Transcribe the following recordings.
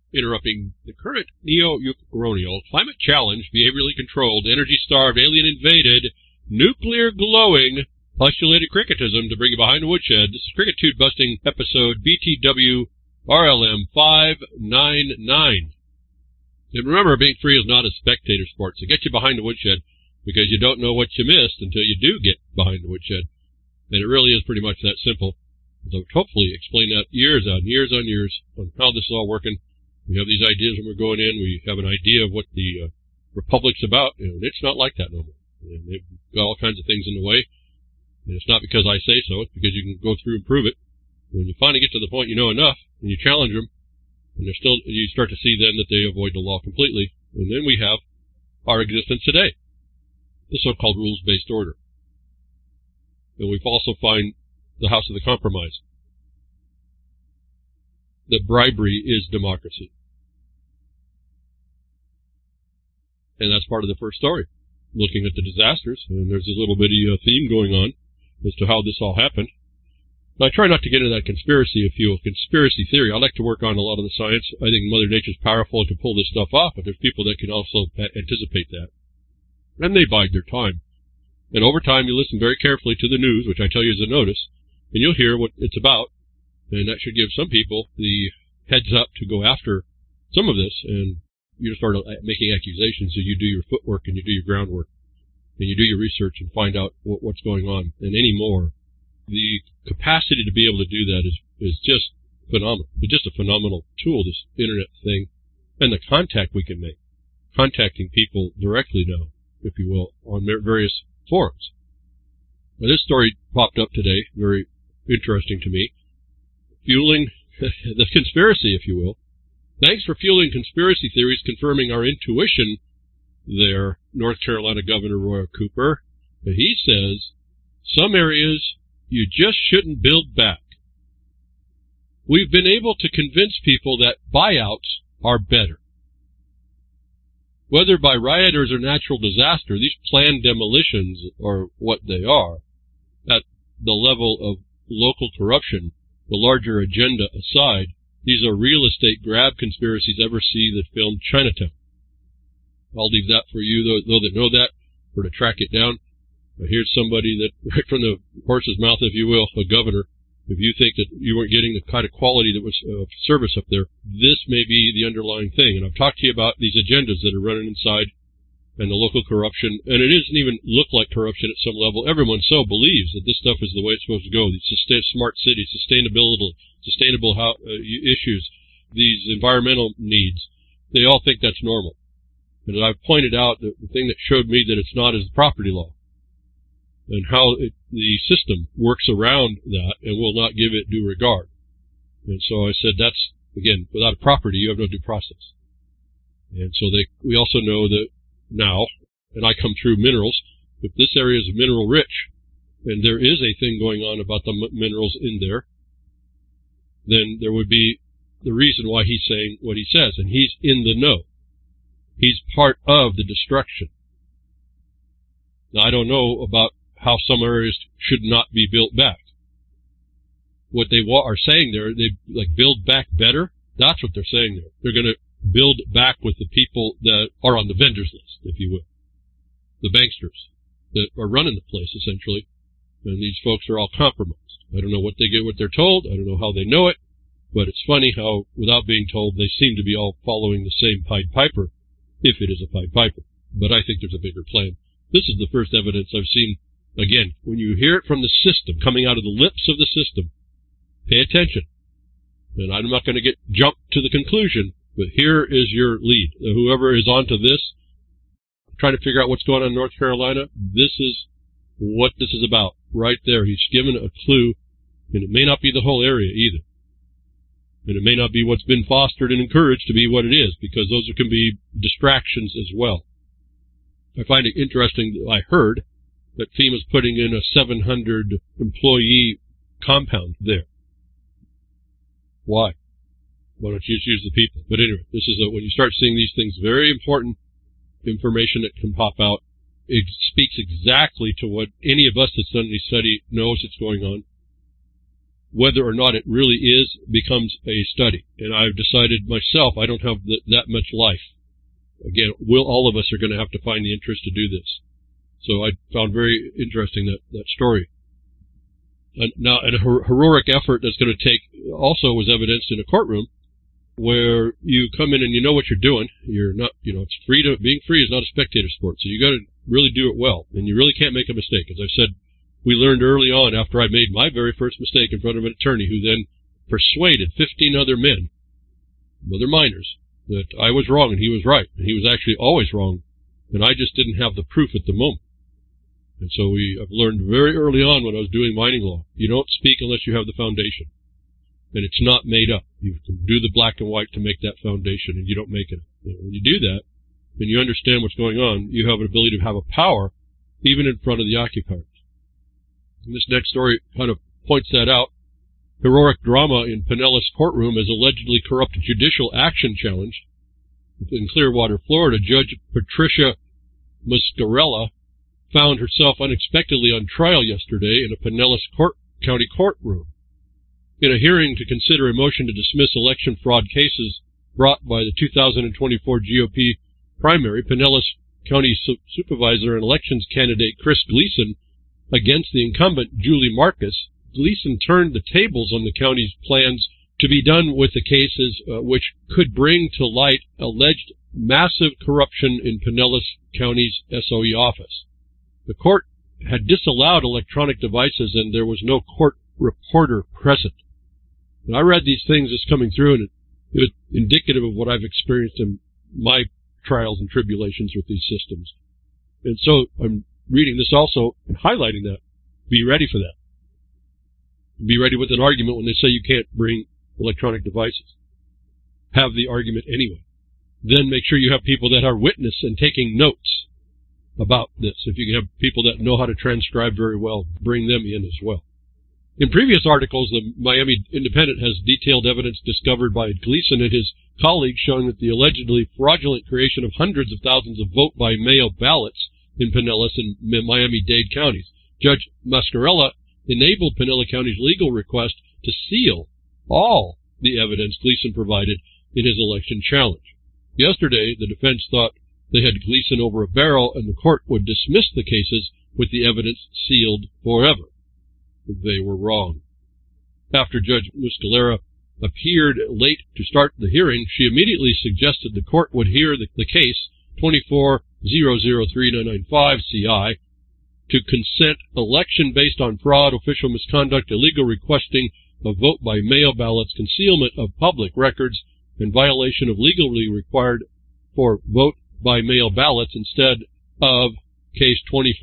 interrupting the current neo-colonial, climate-challenged, behaviorally controlled, energy-starved, alien-invaded, nuclear-glowing, postulated cricketism to bring you behind the woodshed. This is Cricketitude Busting episode BTW RLM 599. And remember, being free is not a spectator sport, so get you behind the woodshed because you don't know what you missed until you do get behind the woodshed. And it really is pretty much that simple. So hopefully explain that years on years on how this is all working. We have these ideas when we're going in. We have an idea of what the Republic's about, and it's not like that no more. And they've got all kinds of things in the way. And it's not because I say so. It's because you can go through and prove it. When you finally get to the point you know enough, and you challenge them, and you start to see then that they avoid the law completely. And then we have our existence today, the so-called rules-based order. And we've also find the House of the Compromise, that bribery is democracy. And that's part of the first story, looking at the disasters, and there's a little bitty theme going on as to how this all happened. I try not to get into that conspiracy theory. I like to work on a lot of the science. I think Mother Nature's powerful and can pull this stuff off, but there's people that can also anticipate that. And they bide their time. And over time, you listen very carefully to the news, which I tell you is a notice, and you'll hear what it's about. And that should give some people the heads up to go after some of this, and you start making accusations, so you do your footwork and you do your groundwork, and you do your research and find out what's going on. And anymore, the capacity to be able to do that is just phenomenal. It's just a phenomenal tool, this internet thing, and the contact we can make, contacting people directly now, if you will, on various forums. Now, this story popped up today, very interesting to me, fueling the conspiracy, if you will. Thanks for fueling conspiracy theories, confirming our intuition there, North Carolina Governor Roy Cooper. He says some areas you just shouldn't build back. We've been able to convince people that buyouts are better. Whether by rioters or natural disaster, these planned demolitions are what they are. At the level of local corruption, the larger agenda aside, these are real estate grab conspiracies. Ever see the film Chinatown? I'll leave that for you, though that know that, or to track it down. But here's somebody that, right from the horse's mouth, if you will, a governor. If you think that you weren't getting the kind of quality that was service up there, this may be the underlying thing. And I've talked to you about these agendas that are running inside and the local corruption. And it doesn't even look like corruption at some level. Everyone so believes that this stuff is the way it's supposed to go. These smart cities, sustainable issues, these environmental needs, they all think that's normal. And I've pointed out that the thing that showed me that it's not is the property law, and how the system works around that and will not give it due regard. And so I said, that's, again, without a property, you have no due process. And so we also know that now, and I come through minerals, if this area is mineral rich, and there is a thing going on about the minerals in there, then there would be the reason why he's saying what he says, and he's in the know. He's part of the destruction. Now, I don't know about how some areas should not be built back. What they are saying there, they like build back better. That's what they're saying there. They're going to build back with the people that are on the vendors list, if you will. The banksters that are running the place, essentially. And these folks are all compromised. I don't know what they get, what they're told. I don't know how they know it. But it's funny how, without being told, they seem to be all following the same Pied Piper, if it is a Pied Piper. But I think there's a bigger plan. This is the first evidence I've seen. Again, when you hear it from the system, coming out of the lips of the system, pay attention. And I'm not going to jump to the conclusion, but here is your lead. Whoever is onto this, trying to figure out what's going on in North Carolina, this is what this is about. Right there. He's given a clue, and it may not be the whole area either. And it may not be what's been fostered and encouraged to be what it is, because those can be distractions as well. I find it interesting that I heard that FEMA's putting in a 700 employee compound there. Why? Why don't you just use the people? But anyway, this is when you start seeing these things, very important information that can pop out. It speaks exactly to what any of us that's done any study knows it's going on. whether or not it really is becomes a study. And I've decided myself I don't have that much life. Again, all of us are going to have to find the interest to do this. So I found very interesting that story. And now, a heroic effort that's going to take also was evidenced in a courtroom where you come in and you know what you're doing. You're not, it's being free is not a spectator sport. So you got to really do it well, and you really can't make a mistake. As I said, we learned early on after I made my very first mistake in front of an attorney who then persuaded 15 other men, other minors, that I was wrong and he was right. And he was actually always wrong, and I just didn't have the proof at the moment. And so I've learned very early on when I was doing mining law, you don't speak unless you have the foundation. And it's not made up. You can do the black and white to make that foundation, and you don't make it. When you do that, and you understand what's going on, you have an ability to have a power even in front of the occupiers. And this next story kind of points that out. Heroic drama in Pinellas courtroom as allegedly corrupt judicial action challenged. In Clearwater, Florida, Judge Patricia Muscarella found herself unexpectedly on trial yesterday in a Pinellas County courtroom. In a hearing to consider a motion to dismiss election fraud cases brought by the 2024 GOP primary, Pinellas County Supervisor and Elections candidate Chris Gleason against the incumbent Julie Marcus, Gleason turned the tables on the county's plans to be done with the cases which could bring to light alleged massive corruption in Pinellas County's SOE office. The court had disallowed electronic devices, and there was no court reporter present. And I read these things as coming through, and it was indicative of what I've experienced in my trials and tribulations with these systems. And so I'm reading this also and highlighting that. Be ready for that. Be ready with an argument when they say you can't bring electronic devices. Have the argument anyway. Then make sure you have people that are witness and taking notes about this. If you have people that know how to transcribe very well, bring them in as well. In previous articles, the Miami Independent has detailed evidence discovered by Gleason and his colleagues showing that the allegedly fraudulent creation of hundreds of thousands of vote-by-mail ballots in Pinellas and Miami-Dade counties. Judge Muscarella enabled Pinellas County's legal request to seal all the evidence Gleason provided in his election challenge. Yesterday, the defense thought they had Gleason over a barrel and the court would dismiss the cases with the evidence sealed forever. They were wrong. After Judge Muscarella appeared late to start the hearing, she immediately suggested the court would hear the case 24-003995 CI to consent election based on fraud, official misconduct, illegal requesting of vote-by-mail ballots, concealment of public records, and violation of legally required for vote-by-mail ballots instead of case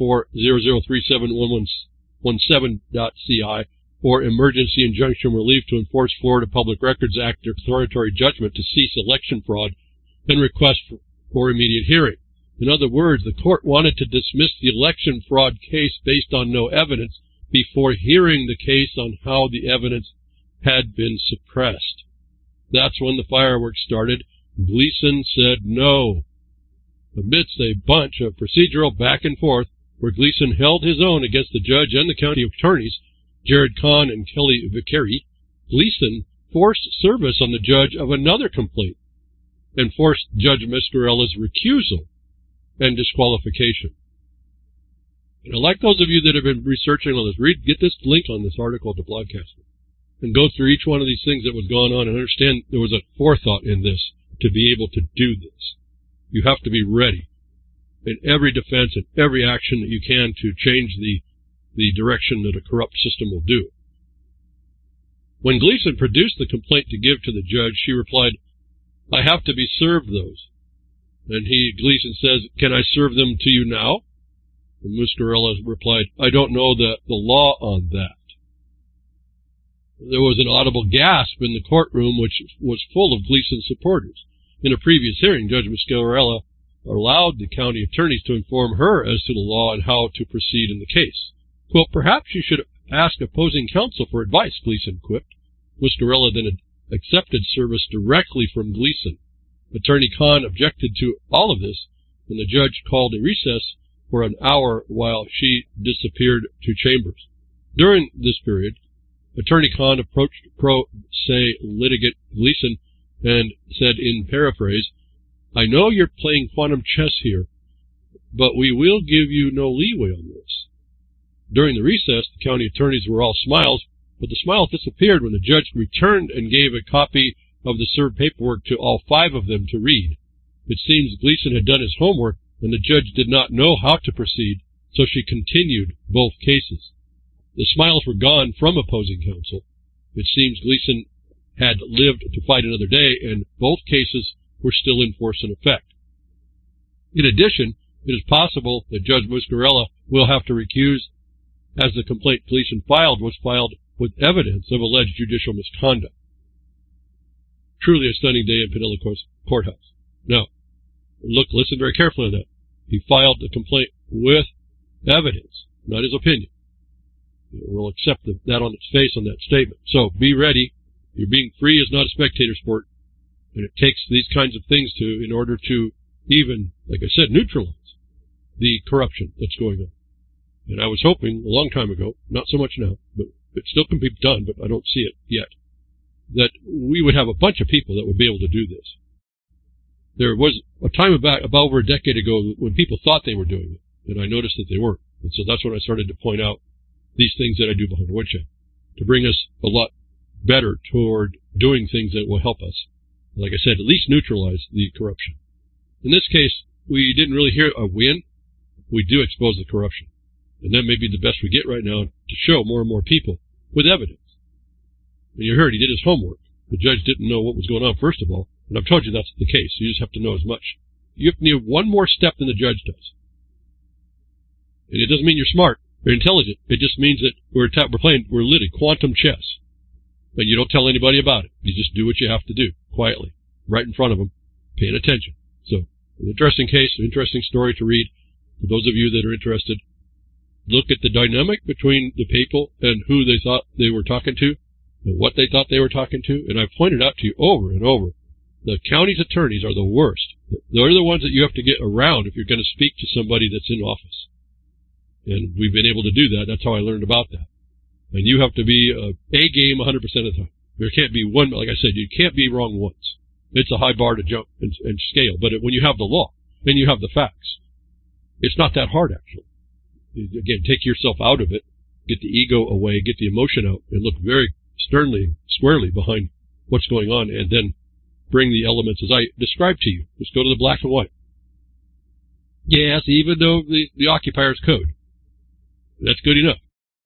24-00371117.CI or emergency injunction relief to enforce Florida Public Records Act declaratory judgment to cease election fraud and request for immediate hearing. In other words, the court wanted to dismiss the election fraud case based on no evidence before hearing the case on how the evidence had been suppressed. That's when the fireworks started. Gleason said no. Amidst a bunch of procedural back and forth, where Gleason held his own against the judge and the county attorneys, Jared Kahn and Kelly Vickery, Gleason forced service on the judge of another complaint and forced Judge Muscarella's recusal and disqualification. And I'd like those of you that have been researching on this, get this link on this article to Blogcast and go through each one of these things that was going on and understand there was a forethought in this to be able to do this. You have to be ready in every defense and every action that you can to change the direction that a corrupt system will do. When Gleason produced the complaint to give to the judge, she replied, "I have to be served those." And Gleason says, "Can I serve them to you now?" And Muscarella replied, "I don't know the law on that." There was an audible gasp in the courtroom, which was full of Gleason supporters. In a previous hearing, Judge Muscarella allowed the county attorneys to inform her as to the law and how to proceed in the case. Quote, "Perhaps you should ask opposing counsel for advice," Gleason quipped. Muscarella then accepted service directly from Gleason. Attorney Kahn objected to all of this, and the judge called a recess for an hour while she disappeared to chambers. During this period, Attorney Khan approached pro se litigant Gleason and said in paraphrase, "I know you're playing quantum chess here, but we will give you no leeway on this." During the recess, the county attorneys were all smiles, but the smiles disappeared when the judge returned and gave a copy of the served paperwork to all 5 of them to read. It seems Gleason had done his homework, and the judge did not know how to proceed, so she continued both cases. The smiles were gone from opposing counsel. It seems Gleason had lived to fight another day, and both cases were still in force and effect. In addition, it is possible that Judge Muscarella will have to recuse, as the complaint Gleason filed was filed with evidence of alleged judicial misconduct. Truly a stunning day in Pinellas Courthouse. Now, listen very carefully on that. He filed the complaint with evidence, not his opinion. We'll accept that on its face on that statement. So be ready. You're being free is not a spectator sport, and it takes these kinds of things in order to even, like I said, neutralize the corruption that's going on. And I was hoping a long time ago, not so much now, but it still can be done, but I don't see it yet, that we would have a bunch of people that would be able to do this. There was a time about over a decade ago when people thought they were doing it, and I noticed that they weren't. And so that's when I started to point out these things that I do behind the woodshed, to bring us a lot better toward doing things that will help us. Like I said, at least neutralize the corruption. In this case, we didn't really hear a win. We do expose the corruption. And that may be the best we get right now to show more and more people with evidence. And you heard he did his homework. The judge didn't know what was going on, first of all. And I've told you that's the case. You just have to know as much. You have to need one more step than the judge does. And it doesn't mean you're smart or intelligent. It just means that we're literally quantum chess. And you don't tell anybody about it. You just do what you have to do, quietly, right in front of them, paying attention. So, an interesting case, an interesting story to read. For those of you that are interested, look at the dynamic between the people and who they thought they were talking to and what they thought they were talking to. And I've pointed out to you over and over, the county's attorneys are the worst. They're the ones that you have to get around if you're going to speak to somebody that's in office. And we've been able to do that. That's how I learned about that. And you have to be A game 100% of the time. There can't be one, like I said, you can't be wrong once. It's a high bar to jump and scale. But when you have the law and you have the facts, it's not that hard, actually. Again, take yourself out of it, get the ego away, get the emotion out, and look very sternly, squarely behind what's going on, and then bring the elements as I described to you. Just go to the black and white. Yes, even though the occupier's code. That's good enough.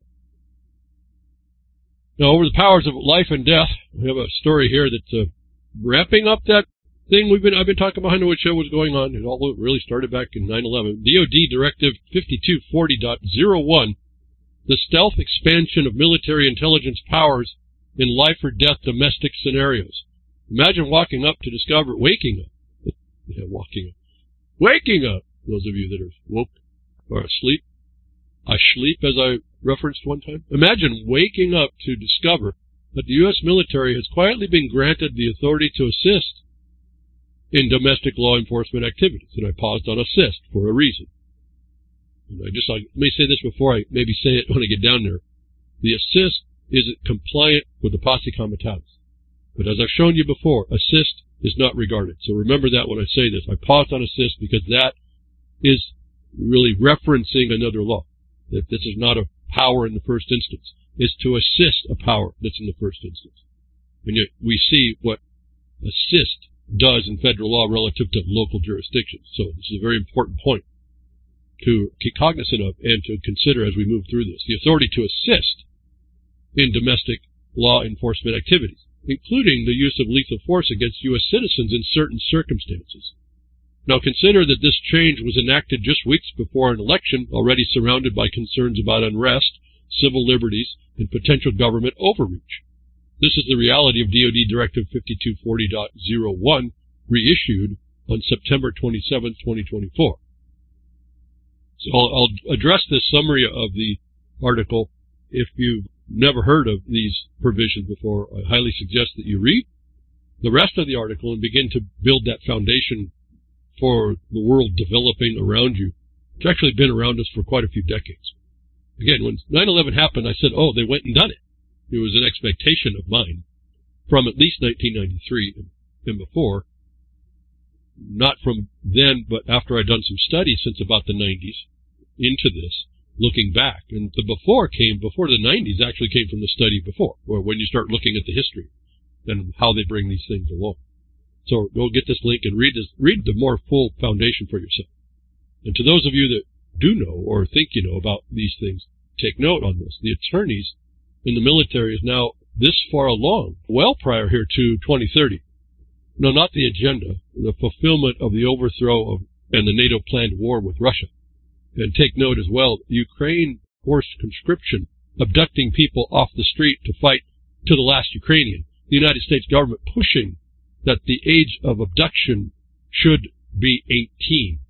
Now, over the powers of life and death, we have a story here that's wrapping up that thing I've been talking behind the woodshed was going on. It all really started back in 9/11. DoD Directive 5240.01, the stealth expansion of military intelligence powers in life or death domestic scenarios. Imagine waking up, those of you that are woke or asleep. Asleep, as I referenced one time. Imagine waking up to discover that the U.S. military has quietly been granted the authority to assist in domestic law enforcement activities. And I paused on assist for a reason. And I may say this before I maybe say it when I get down there. The assist isn't compliant with the posse comitatus. But as I've shown you before, assist is not regarded. So remember that when I say this. I paused on assist because that is really referencing another law. That this is not a power in the first instance. It's to assist a power that's in the first instance. And yet we see what assist does in federal law relative to local jurisdictions. So this is a very important point to keep cognizant of and to consider as we move through this. The authority to assist in domestic law enforcement activities, including the use of lethal force against U.S. citizens in certain circumstances. Now consider that this change was enacted just weeks before an election already surrounded by concerns about unrest, civil liberties, and potential government overreach. This is the reality of DoD Directive 5240.01, reissued on September 27, 2024. So I'll address this summary of the article. If you've never heard of these provisions before, I highly suggest that you read the rest of the article and begin to build that foundation for the world developing around you. It's actually been around us for quite a few decades. Again, when 9/11 happened, I said, oh, they went and done it. It was an expectation of mine from at least 1993 and before. Not from then, but after I'd done some study since about the 90s into this, looking back. And the before the 90s actually came from the study before, or when you start looking at the history and how they bring these things along. So go get this link and read the more full foundation for yourself. And to those of you that do know or think you know about these things, take note on this. The attorneys in the military is now this far along, well prior here to 2030. No, not the agenda, the fulfillment of the overthrow of and the NATO planned war with Russia. And take note as well, Ukraine forced conscription, abducting people off the street to fight to the last Ukrainian. The United States government pushing that the age of abduction should be 18.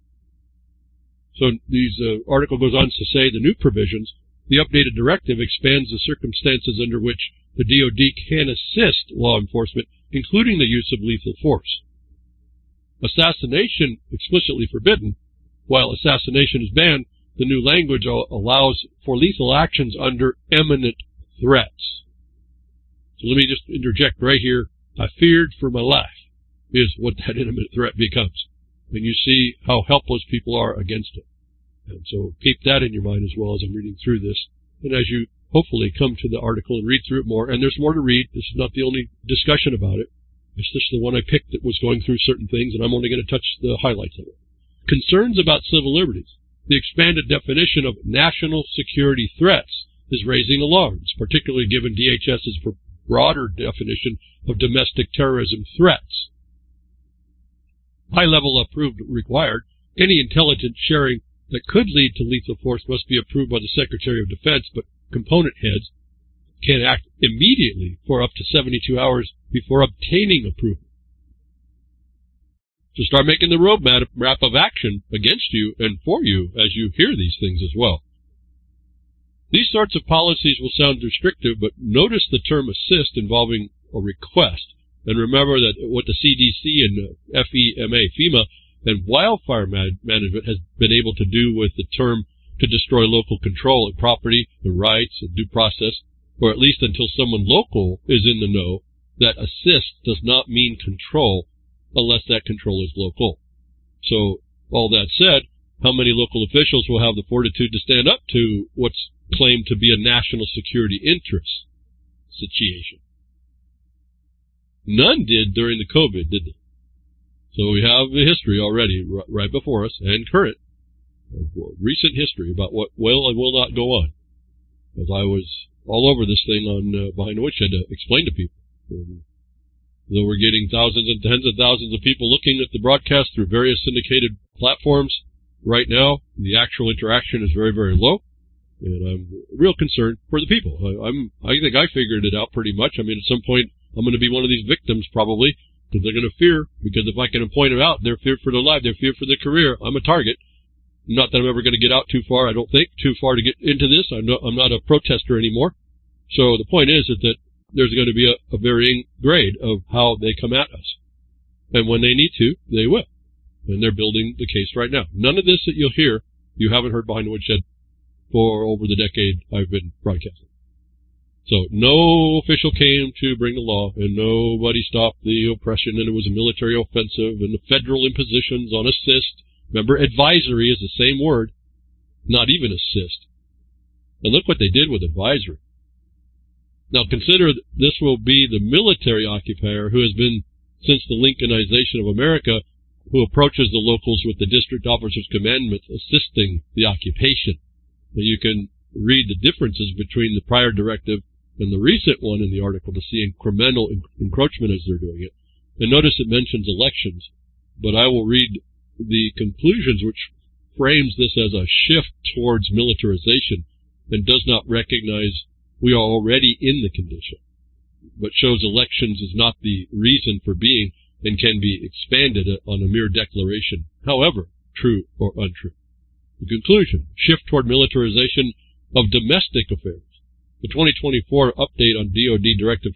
So these article goes on to say the new provisions, the updated directive expands the circumstances under which the DoD can assist law enforcement, including the use of lethal force. Assassination explicitly forbidden. While assassination is banned, the new language allows for lethal actions under imminent threats. So let me just interject right here. I feared for my life is what that imminent threat becomes. And you see how helpless people are against it. And so keep that in your mind as well as I'm reading through this. And as you hopefully come to the article and read through it more, and there's more to read. This is not the only discussion about it. It's just the one I picked that was going through certain things, and I'm only going to touch the highlights of it. Concerns about civil liberties. The expanded definition of national security threats is raising alarms, particularly given DHS's broader definition of domestic terrorism threats. High-level approved required. Any intelligence sharing that could lead to lethal force must be approved by the Secretary of Defense, but component heads can act immediately for up to 72 hours before obtaining approval. So start making the roadmap of action against you and for you as you hear these things as well. These sorts of policies will sound restrictive, but notice the term assist involving a request. And remember that what the CDC and FEMA and wildfire management has been able to do with the term to destroy local control of property, the rights, and due process, or at least until someone local is in the know, that assist does not mean control unless that control is local. So, all that said, how many local officials will have the fortitude to stand up to what's claimed to be a national security interest situation? None did during the COVID, did they? So we have the history already right before us, and current, recent history about what will and will not go on. As I was all over this thing on Behind the Woodshed to explain to people. Though we're getting thousands and tens of thousands of people looking at the broadcast through various syndicated platforms, right now the actual interaction is very, very low, and I'm real concerned for the people. I think I figured it out pretty much. I mean, at some point I'm going to be one of these victims probably, because they're going to fear, because if I can point them out, they're feared for their life, they're feared for their career. I'm a target. Not that I'm ever going to get out too far, I don't think, too far to get into this. I'm not a protester anymore. So the point is that there's going to be a varying grade of how they come at us. And when they need to, they will. And they're building the case right now. None of this that you'll hear, you haven't heard Behind the Woodshed for over the decade I've been broadcasting. So no official came to bring the law, and nobody stopped the oppression, and it was a military offensive, and the federal impositions on assist. Remember, advisory is the same word, not even assist. And look what they did with advisory. Now consider this will be the military occupier who has been, since the Lincolnization of America, who approaches the locals with the district officer's commandments assisting the occupation. Now you can read the differences between the prior directive and the recent one in the article to see incremental encroachment as they're doing it. And notice it mentions elections, but I will read the conclusions which frames this as a shift towards militarization and does not recognize we are already in the condition, but shows elections is not the reason for being and can be expanded on a mere declaration, however true or untrue. The conclusion, shift toward militarization of domestic affairs. The 2024 update on DoD Directive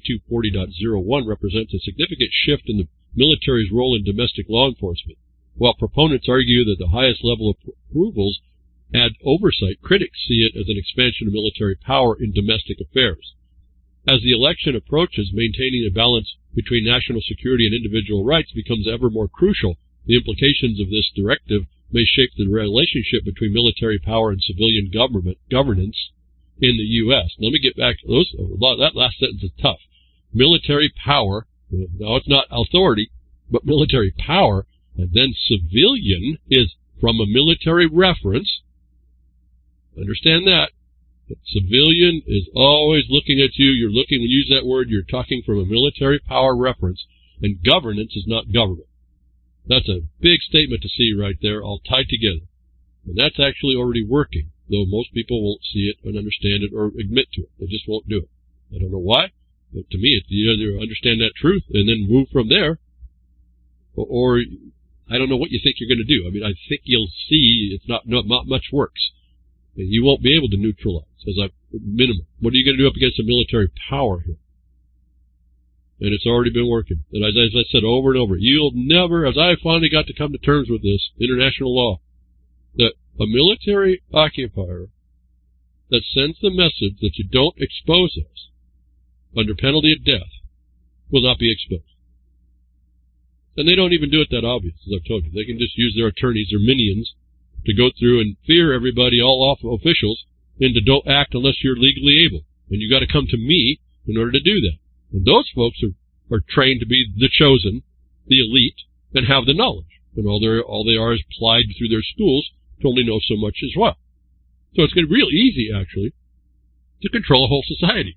5240.01 represents a significant shift in the military's role in domestic law enforcement. While proponents argue that the highest level of approvals add oversight, critics see it as an expansion of military power in domestic affairs. As the election approaches, maintaining a balance between national security and individual rights becomes ever more crucial. The implications of this directive may shape the relationship between military power and civilian governance in the U.S. Let me get back to those. That last sentence is tough. Military power, now it's not authority, but military power, and then civilian is from a military reference. Understand that. Civilian is always looking at you. You're looking, when you use that word, you're talking from a military power reference, and governance is not government. That's a big statement to see right there, all tied together. And that's actually already working, though most people won't see it and understand it or admit to it. They just won't do it. I don't know why, but to me, it's you either understand that truth and then move from there, or I don't know what you think you're going to do. I mean, I think you'll see it's not much works. You won't be able to neutralize as a minimum. What are you going to do up against a military power here? And it's already been working. And as I said over and over, you'll never, as I finally got to come to terms with this, international law, that a military occupier that sends the message that you don't expose us under penalty of death will not be exposed. And they don't even do it that obvious, as I've told you. They can just use their attorneys or minions to go through and fear everybody, all off officials, into don't act unless you're legally able. And you got to come to me in order to do that. And those folks are trained to be the chosen, the elite, and have the knowledge. And all they are is plied through their schools to only know so much as well. So it's going to be real easy, actually, to control a whole society.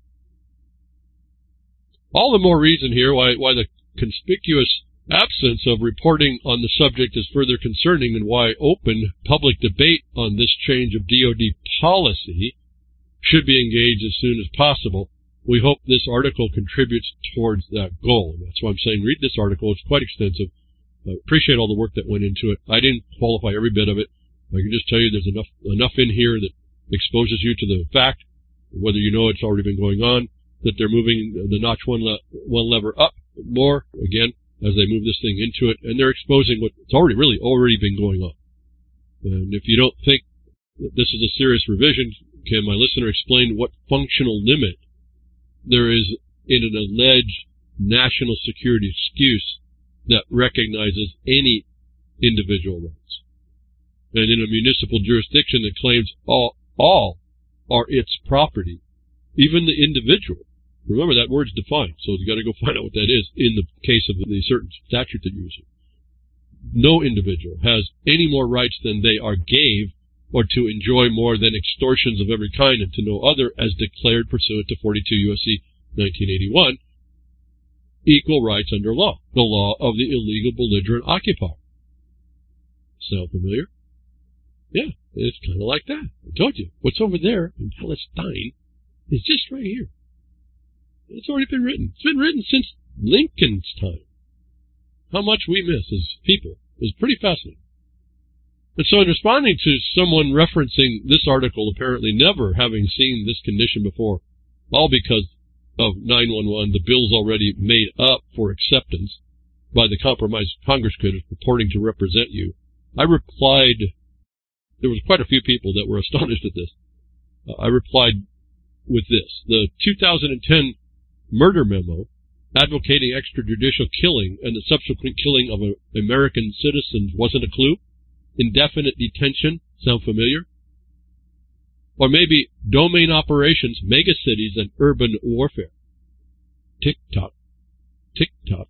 All the more reason here why the conspicuous absence of reporting on the subject is further concerning, and why open public debate on this change of DoD policy should be engaged as soon as possible. We hope this article contributes towards that goal. And that's why I'm saying read this article. It's quite extensive. I appreciate all the work that went into it. I didn't qualify every bit of it. I can just tell you there's enough in here that exposes you to the fact, whether you know it's already been going on, that they're moving the notch one lever up more, again, as they move this thing into it, and they're exposing what's already been going on. And if you don't think that this is a serious revision, can my listener explain what functional limit there is in an alleged national security excuse that recognizes any individual rights? And in a municipal jurisdiction that claims all are its property, even the individual. Remember, that word's defined, so you got to go find out what that is in the case of the certain statute that you're using. No individual has any more rights than they are gave, or to enjoy more than extortions of every kind, and to no other, as declared pursuant to 42 U.S.C. 1981, equal rights under law, the law of the illegal belligerent occupier. Sound familiar? Yeah, it's kind of like that. I told you, what's over there in Palestine is just right here. It's already been written. It's been written since Lincoln's time. How much we miss as people is pretty fascinating. And so in responding to someone referencing this article, apparently never having seen this condition before, all because of 911, the bill's already made up for acceptance by the compromised Congress critics purporting to represent you, I replied, there was quite a few people that were astonished at this. I replied with this: the 2010 murder memo advocating extrajudicial killing and the subsequent killing of American citizens wasn't a clue? Indefinite detention, sound familiar? Or maybe domain operations, megacities, and urban warfare. Tick-tock, tick-tock.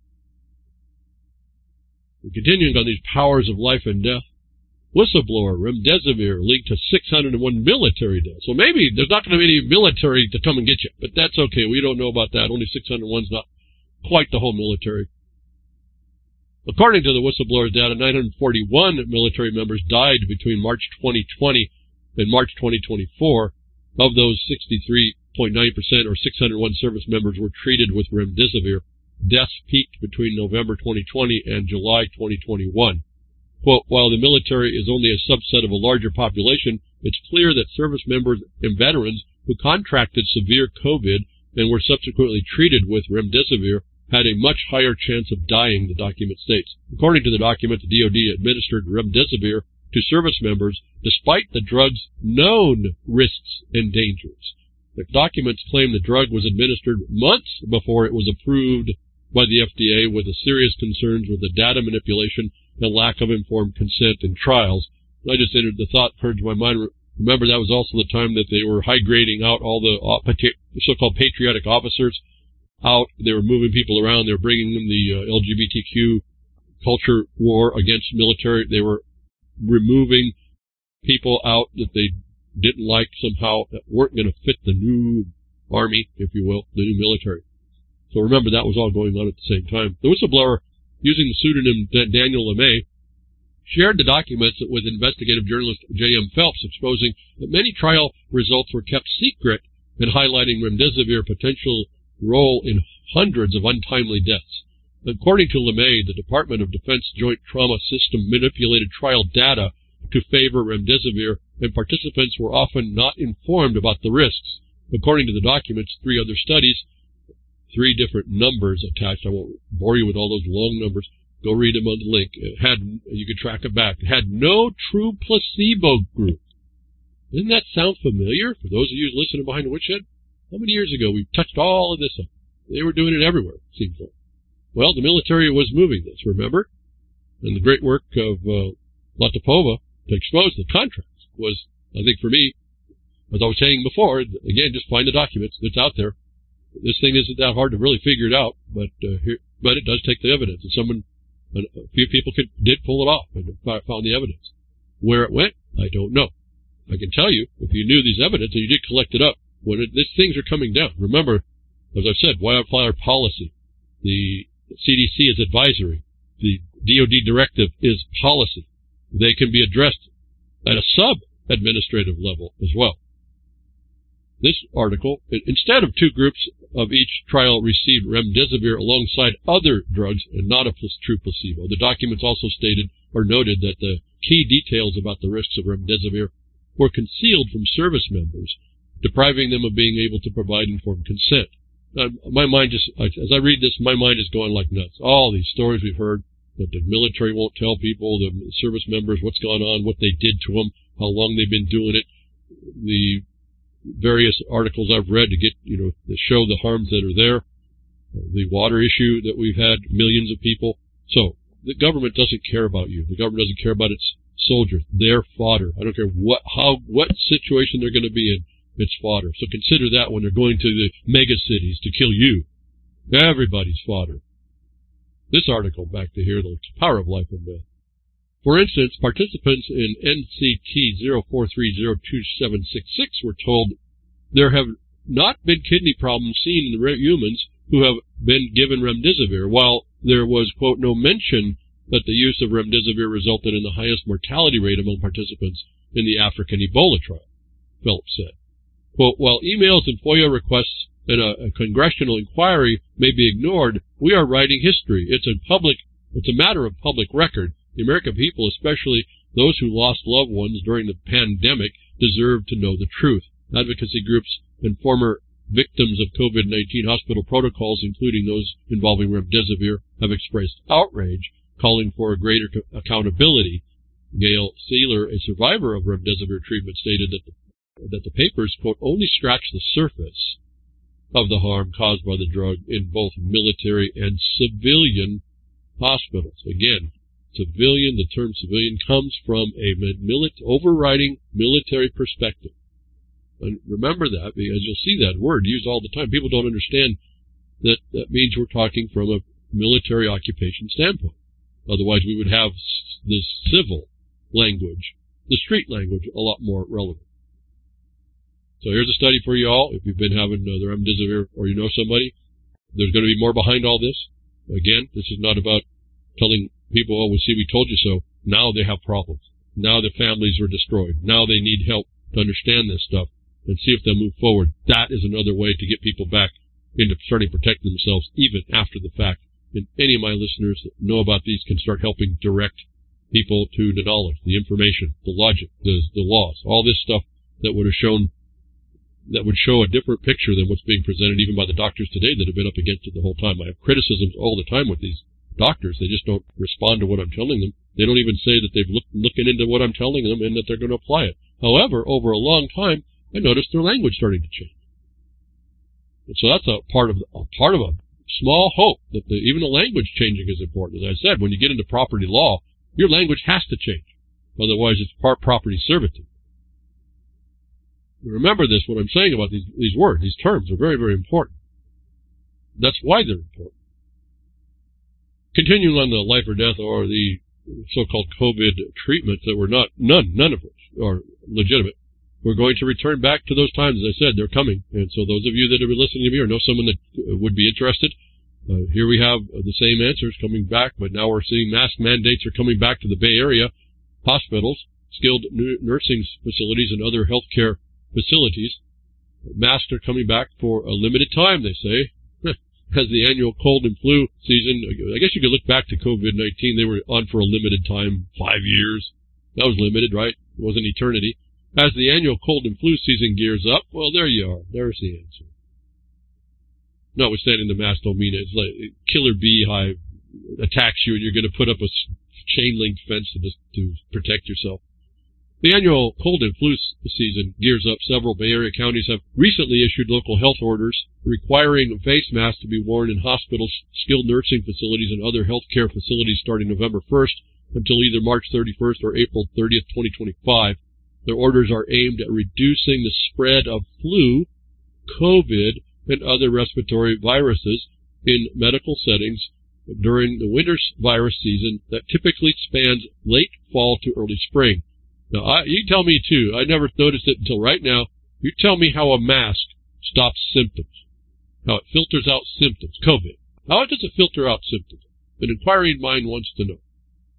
Continuing on these powers of life and death, whistleblower remdesivir linked to 601 military deaths. Well, maybe there's not going to be any military to come and get you, but that's okay. We don't know about that. Only 601's not quite the whole military. According to the whistleblower's data, 941 military members died between March 2020 and March 2024. Of those, 63.9% or 601 service members were treated with remdesivir. Deaths peaked between November 2020 and July 2021. Quote, while the military is only a subset of a larger population, it's clear that service members and veterans who contracted severe COVID and were subsequently treated with remdesivir had a much higher chance of dying, the document states. According to the document, the DoD administered remdesivir to service members despite the drug's known risks and dangers. The documents claim the drug was administered months before it was approved by the FDA, with the serious concerns with the data manipulation and lack of informed consent in trials. I just entered the thought purged my mind. Remember, that was also the time that they were high-grading out all the so-called patriotic officers out. They were moving people around. They were bringing them the LGBTQ culture war against military. They were removing people out that they didn't like somehow, that weren't going to fit the new army, if you will, the new military. So remember, that was all going on at the same time. The whistleblower, using the pseudonym Daniel LeMay, shared the documents with investigative journalist J.M. Phelps, exposing that many trial results were kept secret and highlighting remdesivir's potential role in hundreds of untimely deaths. According to LeMay, the Department of Defense Joint Trauma System manipulated trial data to favor remdesivir, and participants were often not informed about the risks. According to the documents, 3 other studies, 3 different numbers attached. I won't bore you with all those long numbers. Go read them on the link. You could track it back. It had no true placebo group. Doesn't that sound familiar for those of you listening behind the woodshed? How many years ago we touched all of this up? They were doing it everywhere, it seems like. Well, the military was moving this, remember? And the great work of Latipova to expose the contracts was, I think for me, as I was saying before, again, just find the documents. It's out there. This thing isn't that hard to really figure it out, but it does take the evidence. And a few people did pull it off and found the evidence. Where it went, I don't know. I can tell you, if you knew these evidence and you did collect it up, when these things are coming down. Remember, as I've said, wildfire policy. The CDC is advisory. The DOD directive is policy. They can be addressed at a sub-administrative level as well. This article, instead of 2 groups of each trial received remdesivir alongside other drugs and not a true placebo. The documents also stated or noted that the key details about the risks of remdesivir were concealed from service members, depriving them of being able to provide informed consent. My mind as I read this, my mind is going like nuts. All these stories we've heard that the military won't tell people, the service members, what's gone on, what they did to them, how long they've been doing it, the various articles I've read to get, to show the harms that are there, the water issue that we've had, millions of people. So the government doesn't care about you. The government doesn't care about its soldiers. They're fodder. I don't care what situation they're going to be in. It's fodder. So consider that when they're going to the mega cities to kill you. Everybody's fodder. This article, back to here, the power of life and death. For instance, participants in NCT 043027766 were told there have not been kidney problems seen in the humans who have been given remdesivir, while there was, quote, no mention that the use of remdesivir resulted in the highest mortality rate among participants in the African Ebola trial, Phelps said. Quote, while emails and FOIA requests and a congressional inquiry may be ignored, we are writing history. It's a matter of public record. The American people, especially those who lost loved ones during the pandemic, deserve to know the truth. Advocacy groups and former victims of COVID-19 hospital protocols, including those involving remdesivir, have expressed outrage, calling for a greater accountability. Gail Sealer, a survivor of remdesivir treatment, stated that the papers, quote, only scratch the surface of the harm caused by the drug in both military and civilian hospitals. Again, the term civilian comes from a overriding military perspective. And remember that, because you'll see that word used all the time. People don't understand that means we're talking from a military occupation standpoint. Otherwise, we would have the civil language, the street language, a lot more relevant. So here's a study for you all. If you've been having the remdesivir or you know somebody, there's going to be more behind all this. Again, this is not about telling people, oh, we told you so. Now they have problems. Now their families are destroyed. Now they need help to understand this stuff and see if they'll move forward. That is another way to get people back into starting protecting themselves even after the fact. And any of my listeners that know about these can start helping direct people to the knowledge, the information, the logic, the laws, all this stuff that would show a different picture than what's being presented even by the doctors today that have been up against it the whole time. I have criticisms all the time with these doctors. They just don't respond to what I'm telling them. They don't even say that they've looking into what I'm telling them and that they're going to apply it. However, over a long time, I noticed their language starting to change. And so that's a part of a small hope that even the language changing is important. As I said, when you get into property law, your language has to change. Otherwise, it's part property servitude. Remember this, what I'm saying about these words, these terms are very, very important. That's why they're important. Continuing on the life or death or the so-called COVID treatments that were none of which are legitimate. We're going to return back to those times. As I said, they're coming. And so those of you that have been listening to me or know someone that would be interested, here we have the same answers coming back, but now we're seeing mask mandates are coming back to the Bay Area hospitals, skilled nursing facilities, and other healthcare facilities. Masks are coming back for a limited time, they say. As the annual cold and flu season, I guess you could look back to COVID-19. They were on for a limited time, 5 years. That was limited, right? It wasn't eternity. As the annual cold and flu season gears up, well, there you are. There's the answer. Notwithstanding the mask don't mean it. It's like a killer beehive attacks you and you're going to put up a chain link fence to protect yourself. The annual cold and flu season gears up. Several Bay Area counties have recently issued local health orders requiring face masks to be worn in hospitals, skilled nursing facilities, and other healthcare facilities starting November 1st until either March 31st or April 30th, 2025. Their orders are aimed at reducing the spread of flu, COVID, and other respiratory viruses in medical settings during the winter virus season that typically spans late fall to early spring. Now, you tell me, too. I never noticed it until right now. You tell me how a mask stops symptoms, how it filters out symptoms, COVID. How does it filter out symptoms? An inquiring mind wants to know.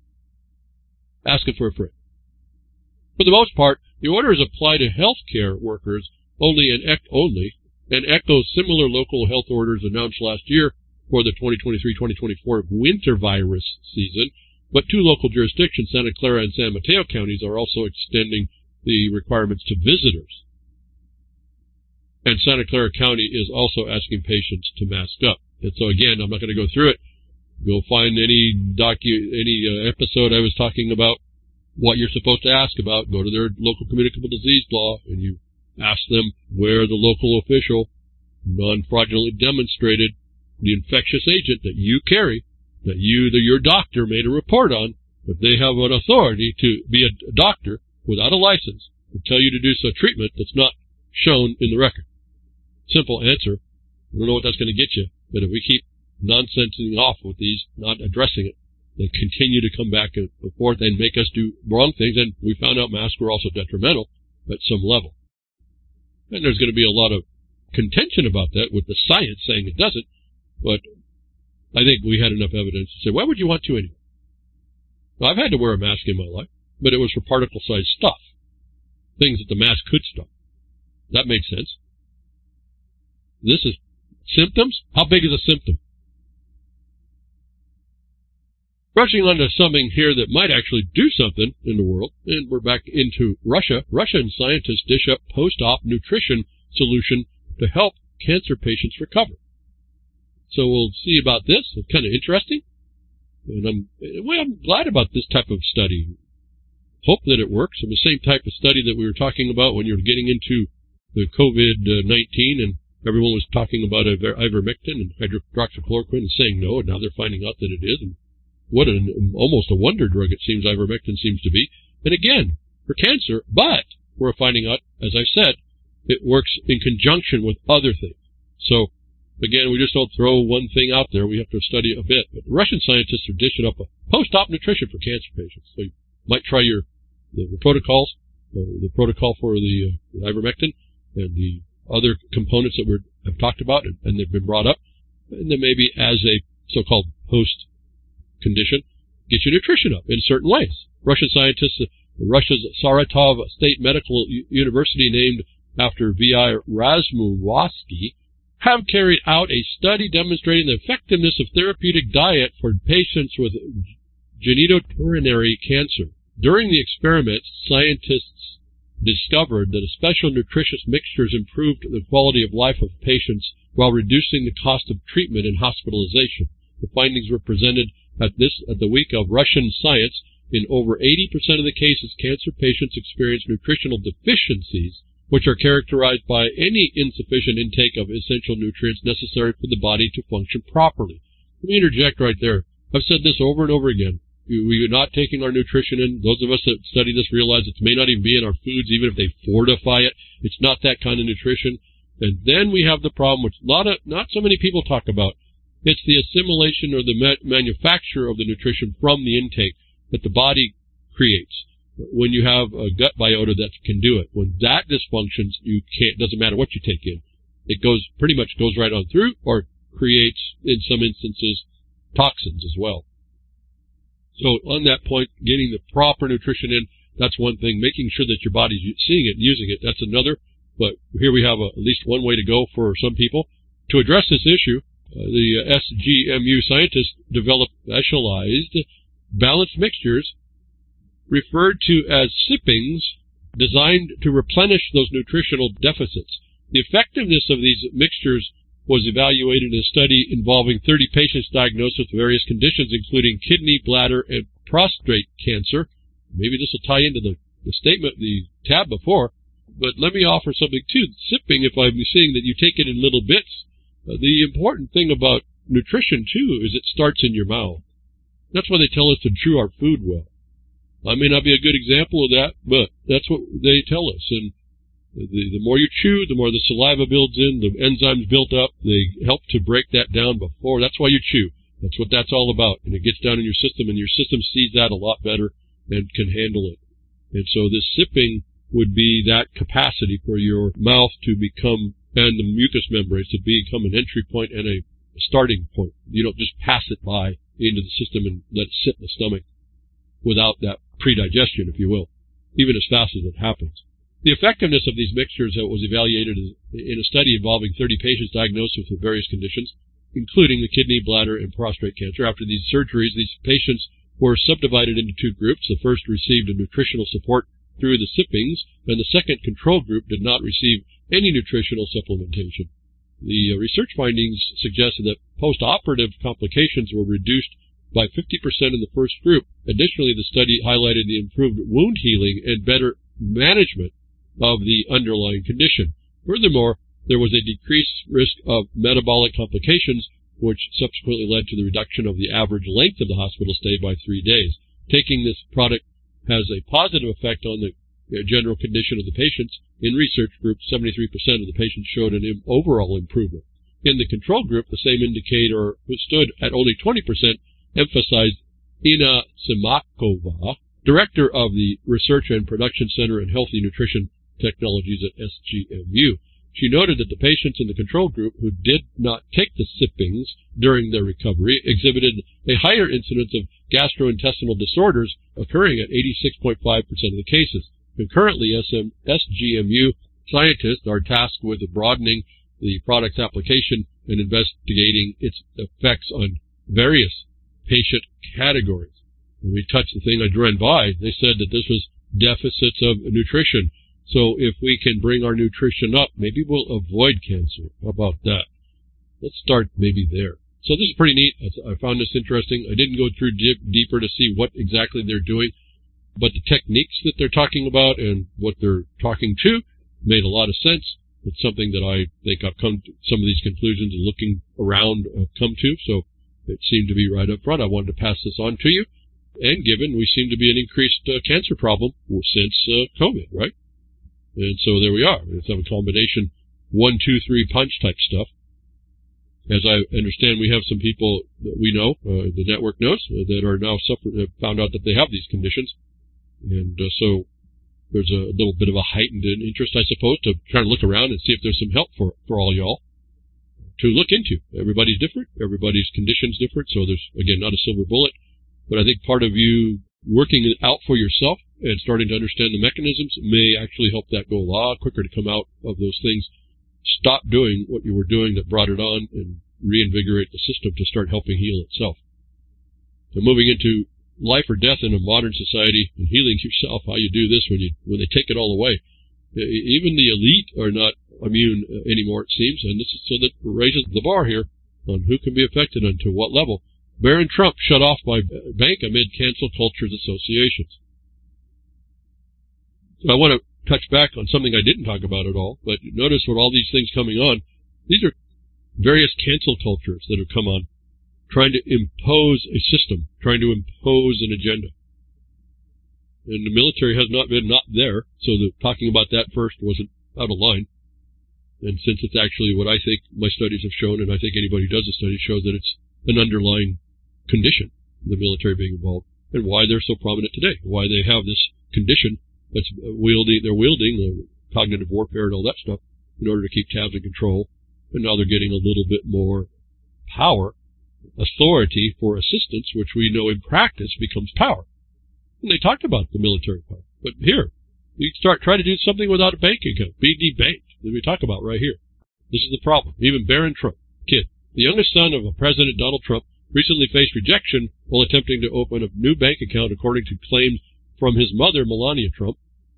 Ask it for a friend. For the most part, the orders apply to healthcare workers only and echo similar local health orders announced last year for the 2023-2024 winter virus season. But two local jurisdictions, Santa Clara and San Mateo counties, are also extending the requirements to visitors. And Santa Clara County is also asking patients to mask up. And so again, I'm not going to go through it. You'll find any episode I was talking about what you're supposed to ask about. Go to their local communicable disease law and you ask them where the local official non-fraudulently demonstrated the infectious agent that you carry, that your doctor made a report on, that they have an authority to be a doctor without a license and tell you to do some treatment that's not shown in the record. Simple answer. I don't know what that's going to get you, but if we keep nonsensing off with these, not addressing it, they continue to come back and forth and make us do wrong things, and we found out masks were also detrimental at some level. And there's going to be a lot of contention about that with the science saying it doesn't, but I think we had enough evidence to say, why would you want to anyway? Well, I've had to wear a mask in my life, but it was for particle-sized stuff, things that the mask could stop. That made sense. This is symptoms? How big is a symptom? Rushing on to something here that might actually do something in the world, and we're back into Russia. Russian scientists dish up post-op nutrition solution to help cancer patients recover. So we'll see about this. It's kind of interesting. And I'm glad about this type of study. Hope that it works. And the same type of study that we were talking about when you're getting into the COVID-19 and everyone was talking about ivermectin and hydroxychloroquine and saying no, and now they're finding out that it is. And what almost a wonder drug it seems ivermectin seems to be. And again, for cancer, but we're finding out, as I said, it works in conjunction with other things. So, again, we just don't throw one thing out there. We have to study a bit. But Russian scientists are dishing up a post-op nutrition for cancer patients. So you might try the protocols, the protocol for the ivermectin and the other components that we have talked about and they've been brought up. And then maybe as a so-called post-condition, get your nutrition up in certain ways. Russian scientists, Russia's Saratov State Medical University, named after V.I. Razmurovsky, have carried out a study demonstrating the effectiveness of therapeutic diet for patients with genitourinary cancer. During the experiment, scientists discovered that special nutritious mixtures improved the quality of life of patients while reducing the cost of treatment and hospitalization. The findings were presented at the Week of Russian Science. In over 80% of the cases, cancer patients experienced nutritional deficiencies which are characterized by any insufficient intake of essential nutrients necessary for the body to function properly. Let me interject right there. I've said this over and over again. We are not taking our nutrition in. Those of us that study this realize it may not even be in our foods, even if they fortify it. It's not that kind of nutrition. And then we have the problem, which not so many people talk about. It's the assimilation or the manufacture of the nutrition from the intake that the body creates. When you have a gut biota that can do it, when that dysfunctions, you can't. Doesn't matter what you take in. It pretty much goes right on through, or creates, in some instances, toxins as well. So on that point, getting the proper nutrition in, that's one thing. Making sure that your body's seeing it and using it, that's another. But here we have at least one way to go for some people. To address this issue, the SGMU scientists developed specialized balanced mixtures referred to as sippings designed to replenish those nutritional deficits. The effectiveness of these mixtures was evaluated in a study involving 30 patients diagnosed with various conditions, including kidney, bladder, and prostate cancer. Maybe this will tie into the tab before, but let me offer something too. Sipping, if I'm seeing that you take it in little bits, the important thing about nutrition too is it starts in your mouth. That's why they tell us to chew our food well. I may not be a good example of that, but that's what they tell us. And the more you chew, the more the saliva builds in, the enzymes built up. They help to break that down before. That's why you chew. That's what that's all about. And it gets down in your system, and your system sees that a lot better and can handle it. And so this sipping would be that capacity for your mouth to become, and the mucous membranes to become an entry point and a starting point. You don't just pass it by into the system and let it sit in the stomach without that predigestion, if you will, even as fast as it happens. The effectiveness of these mixtures was evaluated in a study involving 30 patients diagnosed with various conditions, including the kidney, bladder, and prostate cancer. After these surgeries, these patients were subdivided into two groups. The first received a nutritional support through the sippings, and the second control group did not receive any nutritional supplementation. The research findings suggested that post-operative complications were reduced by 50% in the first group. Additionally, the study highlighted the improved wound healing and better management of the underlying condition. Furthermore, there was a decreased risk of metabolic complications, which subsequently led to the reduction of the average length of the hospital stay by 3 days. Taking this product has a positive effect on the general condition of the patients. In research group, 73% of the patients showed an overall improvement. In the control group, the same indicator stood at only 20%, emphasized Ina Simakova, director of the Research and Production Center in Healthy Nutrition Technologies at SGMU. She noted that the patients in the control group who did not take the sippings during their recovery exhibited a higher incidence of gastrointestinal disorders, occurring at 86.5% of the cases. Concurrently, SGMU scientists are tasked with broadening the product's application and investigating its effects on various patient categories. When we touched the thing I ran by, they said that this was deficits of nutrition. So if we can bring our nutrition up, maybe we'll avoid cancer. How about that? Let's start maybe there. So this is pretty neat. I found this interesting. I didn't go through deeper to see what exactly they're doing, but the techniques that they're talking about and what they're talking to made a lot of sense. It's something that I think I've come to some of these conclusions and looking around I've come to. So it seemed to be right up front. I wanted to pass this on to you. And given we seem to be an increased cancer problem since COVID, right? And so there we are. It's a combination 1, 2, 3 punch type stuff. As I understand, we have some people that we know, the network knows, that are now found out that they have these conditions. And so there's a little bit of a heightened interest, I suppose, to try to look around and see if there's some help for all y'all to look into. Everybody's different. Everybody's condition's different. So there's, again, not a silver bullet. But I think part of you working it out for yourself and starting to understand the mechanisms may actually help that go a lot quicker to come out of those things. Stop doing what you were doing that brought it on and reinvigorate the system to start helping heal itself. So moving into life or death in a modern society and healing yourself, how you do this when they take it all away. Even the elite are not immune anymore, it seems, and this is so that raises the bar here on who can be affected and to what level. Barron Trump shut off by bank amid cancel culture's associations. So I want to touch back on something I didn't talk about at all, but notice with all these things coming on, these are various cancel cultures that have come on, trying to impose a system, trying to impose an agenda. And the military has not been there, so talking about that first wasn't out of line. And since it's actually what I think my studies have shown, and I think anybody who does a study shows that it's an underlying condition, the military being involved, and why they're so prominent today, why they have this condition that's wielding cognitive warfare and all that stuff in order to keep tabs and control. And now they're getting a little bit more power, authority for assistance, which we know in practice becomes power. And they talked about the military power. But here, you try to do something without a bank account, be debanked. That we talk about right here. This is the problem. Even Barron Trump, kid, the youngest son of President Donald Trump, recently faced rejection while attempting to open a new bank account, according to claims from his mother, Melania Trump.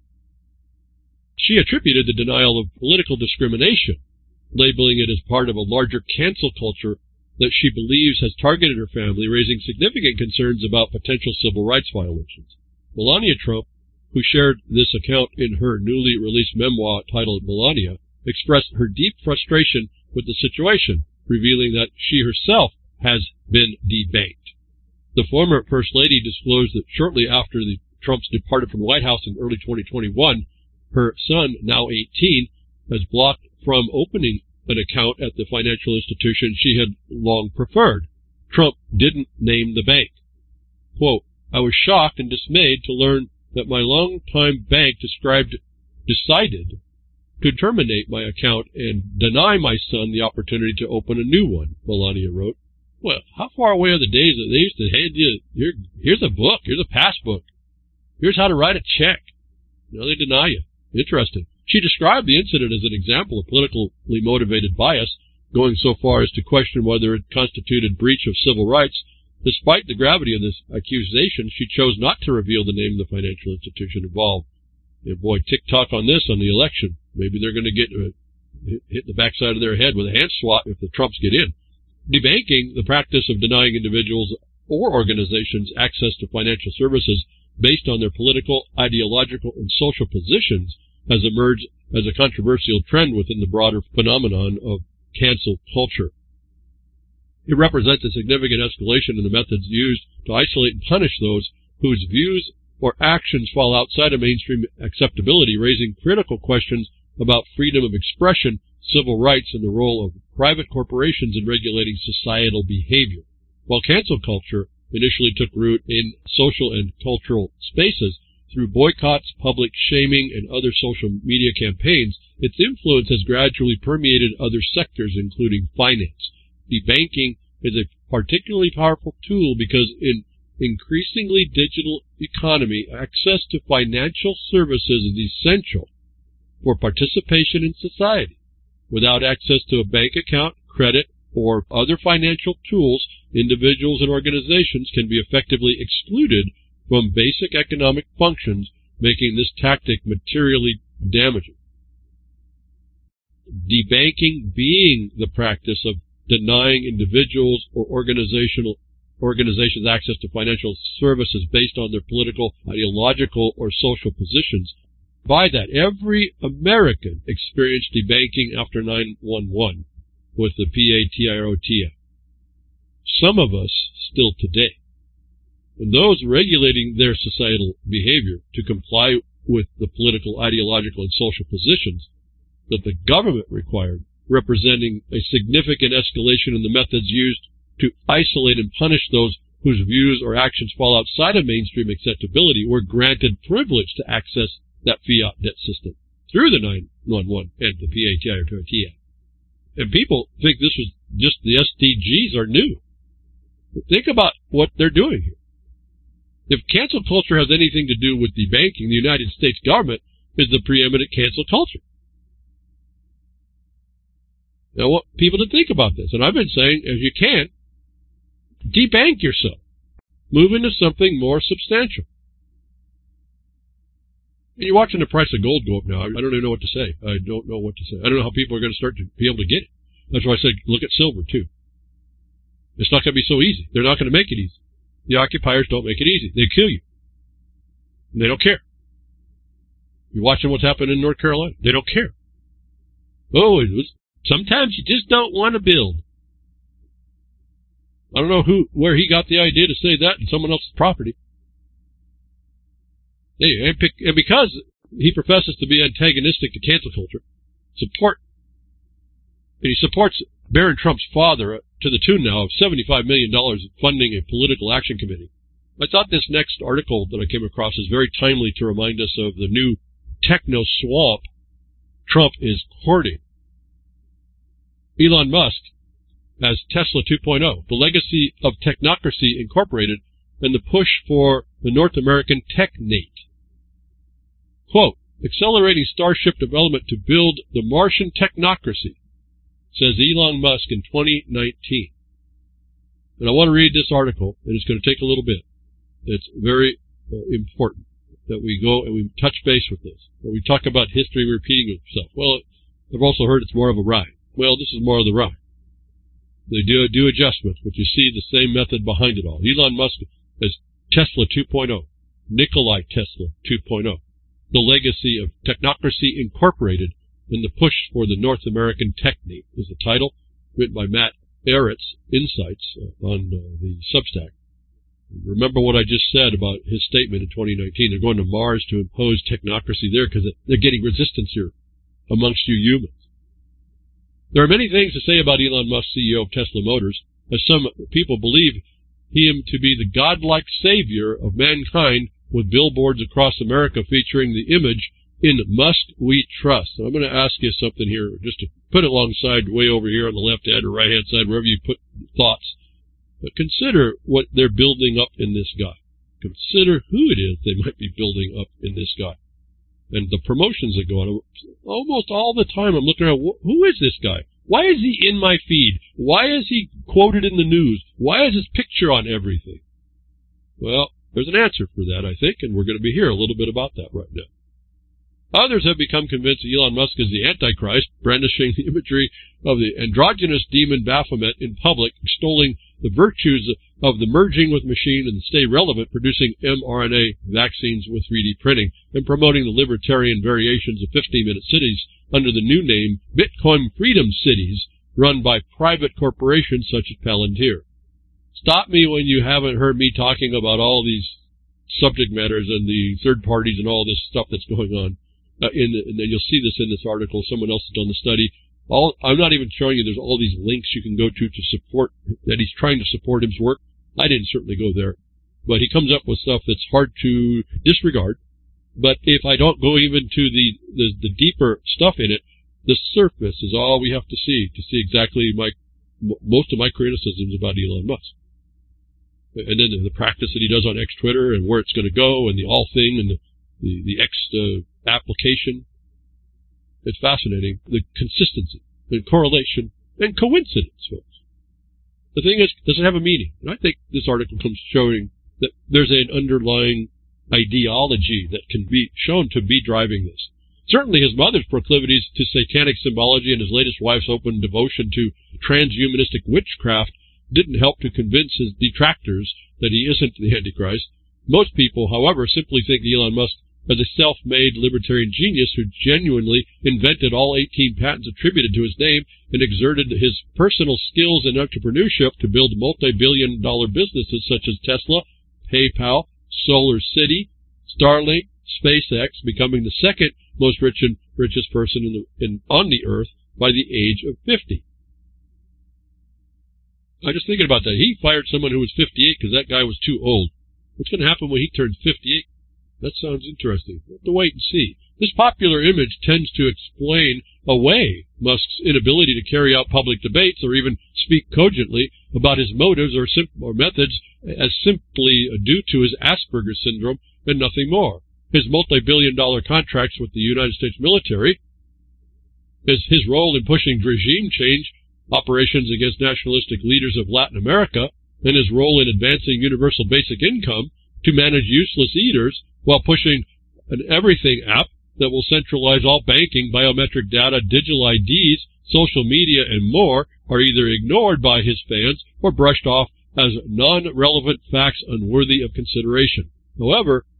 She attributed the denial of political discrimination, labeling it as part of a larger cancel culture that she believes has targeted her family, raising significant concerns about potential civil rights violations. Melania Trump, who shared this account in her newly released memoir titled Melania, expressed her deep frustration with the situation, revealing that she herself has been debanked. The former First Lady disclosed that shortly after the Trumps departed from the White House in early 2021, her son, now 18, has blocked from opening an account at the financial institution she had long preferred. Trump didn't name the bank. Quote, "I was shocked and dismayed to learn that my longtime bank decided to terminate my account and deny my son the opportunity to open a new one," Melania wrote. Well, how far away are the days that they used to hand you, here's a book, here's a passbook, here's how to write a check. Now they deny you. Interesting. She described the incident as an example of politically motivated bias, going so far as to question whether it constituted breach of civil rights. Despite the gravity of this accusation, she chose not to reveal the name of the financial institution involved. And boy, tick-tock on this on the election. Maybe they're going to get hit the backside of their head with a hand swat if the Trumps get in. Debanking, the practice of denying individuals or organizations access to financial services based on their political, ideological, and social positions, has emerged as a controversial trend within the broader phenomenon of cancel culture. It represents a significant escalation in the methods used to isolate and punish those whose views or actions fall outside of mainstream acceptability, raising critical questions about freedom of expression, civil rights, and the role of private corporations in regulating societal behavior. While cancel culture initially took root in social and cultural spaces through boycotts, public shaming, and other social media campaigns, its influence has gradually permeated other sectors, including finance. Debanking is a particularly powerful tool because in increasingly digital economy, access to financial services is essential for participation in society. Without access to a bank account, credit, or other financial tools, individuals and organizations can be effectively excluded from basic economic functions, making this tactic materially damaging. Debanking being the practice of denying individuals or organizations access to financial services based on their political, ideological, or social positions. By that, every American experienced debanking after 9/11 with the PATROT. Some of us still today. And those regulating their societal behavior to comply with the political, ideological, and social positions that the government required, representing a significant escalation in the methods used to isolate and punish those whose views or actions fall outside of mainstream acceptability, were granted privilege to access that fiat debt system through the 911 and the PATROT. And people think this was just the SDGs are new. But think about what they're doing here. If cancel culture has anything to do with debanking, the United States government is the preeminent cancel culture. Now, I want people to think about this, and I've been saying, as you can, debank yourself. Move into something more substantial. And you're watching the price of gold go up now. I don't even know what to say. I don't know what to say. I don't know how people are going to start to be able to get it. That's why I said look at silver, too. It's not going to be so easy. They're not going to make it easy. The occupiers don't make it easy. They kill you. And they don't care. You're watching what's happening in North Carolina. They don't care. Oh, sometimes you just don't want to build. I don't know where he got the idea to say that in someone else's property. And because he professes to be antagonistic to cancel culture, he supports Barron Trump's father to the tune now of $75 million funding a political action committee. I thought this next article that I came across is very timely to remind us of the new techno swamp Trump is courting. Elon Musk has Tesla 2.0, the legacy of technocracy incorporated, and the push for the North American technate. Quote, accelerating Starship development to build the Martian technocracy, says Elon Musk in 2019. And I want to read this article, and it's going to take a little bit. It's very important that we go and we touch base with this. When we talk about history repeating itself. Well, I've also heard it's more of a rhyme. Well, this is more of the rhyme. They do adjustments, but you see the same method behind it all. Elon Musk has Tesla 2.0, Nikolai Tesla 2.0, the legacy of technocracy incorporated, and the push for the North American technate is the title, written by Matt Ehret's Insights on the Substack. Remember what I just said about his statement in 2019. They're going to Mars to impose technocracy there because they're getting resistance here amongst you humans. There are many things to say about Elon Musk, CEO of Tesla Motors, as some people believe him to be the godlike savior of mankind, with billboards across America featuring the image, "In Musk We Trust." And I'm going to ask you something here, just to put it alongside way over here on the left-hand or right-hand side, wherever you put thoughts. But consider what they're building up in this guy. Consider who it is they might be building up in this guy. And the promotions that go on. Almost all the time I'm looking at, who is this guy? Why is he in my feed? Why is he quoted in the news? Why is his picture on everything? Well, there's an answer for that, I think, and we're going to be here a little bit about that right now. Others have become convinced that Elon Musk is the Antichrist, brandishing the imagery of the androgynous demon Baphomet in public, extolling the virtues of the merging with machine and stay relevant, producing mRNA vaccines with 3D printing, and promoting the libertarian variations of 15-minute cities under the new name Bitcoin Freedom Cities, run by private corporations such as Palantir. Stop me when you haven't heard me talking about all these subject matters and the third parties and all this stuff that's going on. And then you'll see this in this article. Someone else has done the study. I'm not even showing you there's all these links you can go to support that he's trying to support his work. I didn't certainly go there. But he comes up with stuff that's hard to disregard. But if I don't go even to the deeper stuff in it, the surface is all we have to see exactly most of my criticisms about Elon Musk. And then the practice that he does on X Twitter and where it's going to go and the all thing and the X application. It's fascinating, the consistency and correlation and coincidence, folks. The thing is, does it have a meaning? And I think this article comes showing that there's an underlying ideology that can be shown to be driving this. Certainly his mother's proclivities to satanic symbology and his latest wife's open devotion to transhumanistic witchcraft didn't help to convince his detractors that he isn't the Antichrist. Most people, however, simply think Elon Musk as a self-made libertarian genius who genuinely invented all 18 patents attributed to his name and exerted his personal skills and entrepreneurship to build multi-billion-dollar businesses such as Tesla, PayPal, Solar City, Starlink, SpaceX, becoming the second most richest person on the earth by the age of 50. I'm just thinking about that. He fired someone who was 58 because that guy was too old. What's going to happen when he turns 58? That sounds interesting. We'll have to wait and see. This popular image tends to explain away Musk's inability to carry out public debates or even speak cogently about his motives or methods as simply due to his Asperger's syndrome and nothing more. His multi-billion-dollar contracts with the United States military, his role in pushing regime change operations against nationalistic leaders of Latin America, and his role in advancing universal basic income to manage useless eaters while pushing an everything app that will centralize all banking, biometric data, digital IDs, social media, and more, are either ignored by his fans or brushed off as non-relevant facts unworthy of consideration. However,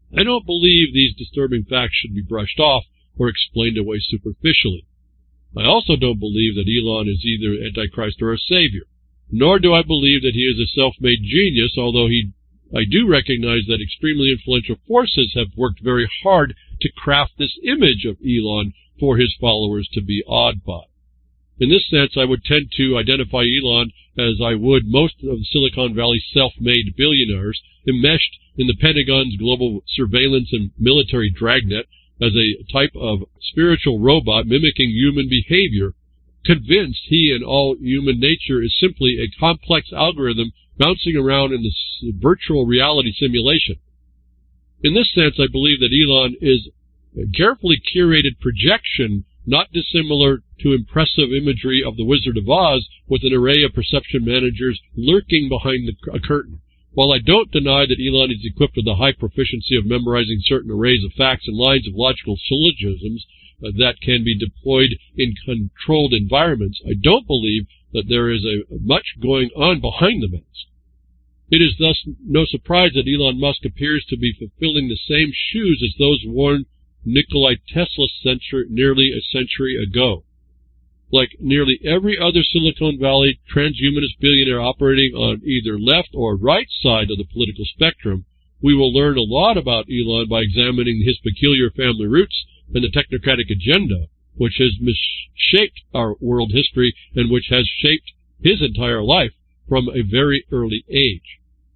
I don't believe these disturbing facts should be brushed off or explained away superficially. I also don't believe that Elon is either Antichrist or a savior, nor do I believe that he is a self-made genius, although I do recognize that extremely influential forces have worked very hard to craft this image of Elon for his followers to be awed by. In this sense, I would tend to identify Elon as I would most of the Silicon Valley self-made billionaires enmeshed in the Pentagon's global surveillance and military dragnet as a type of spiritual robot mimicking human behavior, convinced he and all human nature is simply a complex algorithm bouncing around in this virtual reality simulation. In this sense, I believe that Elon is a carefully curated projection, not dissimilar to impressive imagery of the Wizard of Oz, with an array of perception managers lurking behind a curtain. While I don't deny that Elon is equipped with a high proficiency of memorizing certain arrays of facts and lines of logical syllogisms that can be deployed in controlled environments, I don't believe that there is much going on behind the mask. It is thus no surprise that Elon Musk appears to be fulfilling the same shoes as those worn Nikola Tesla nearly a century ago. Like nearly every other Silicon Valley transhumanist billionaire operating on either left or right side of the political spectrum, we will learn a lot about Elon by examining his peculiar family roots and the technocratic agenda, which has shaped our world history and which has shaped his entire life from a very early age.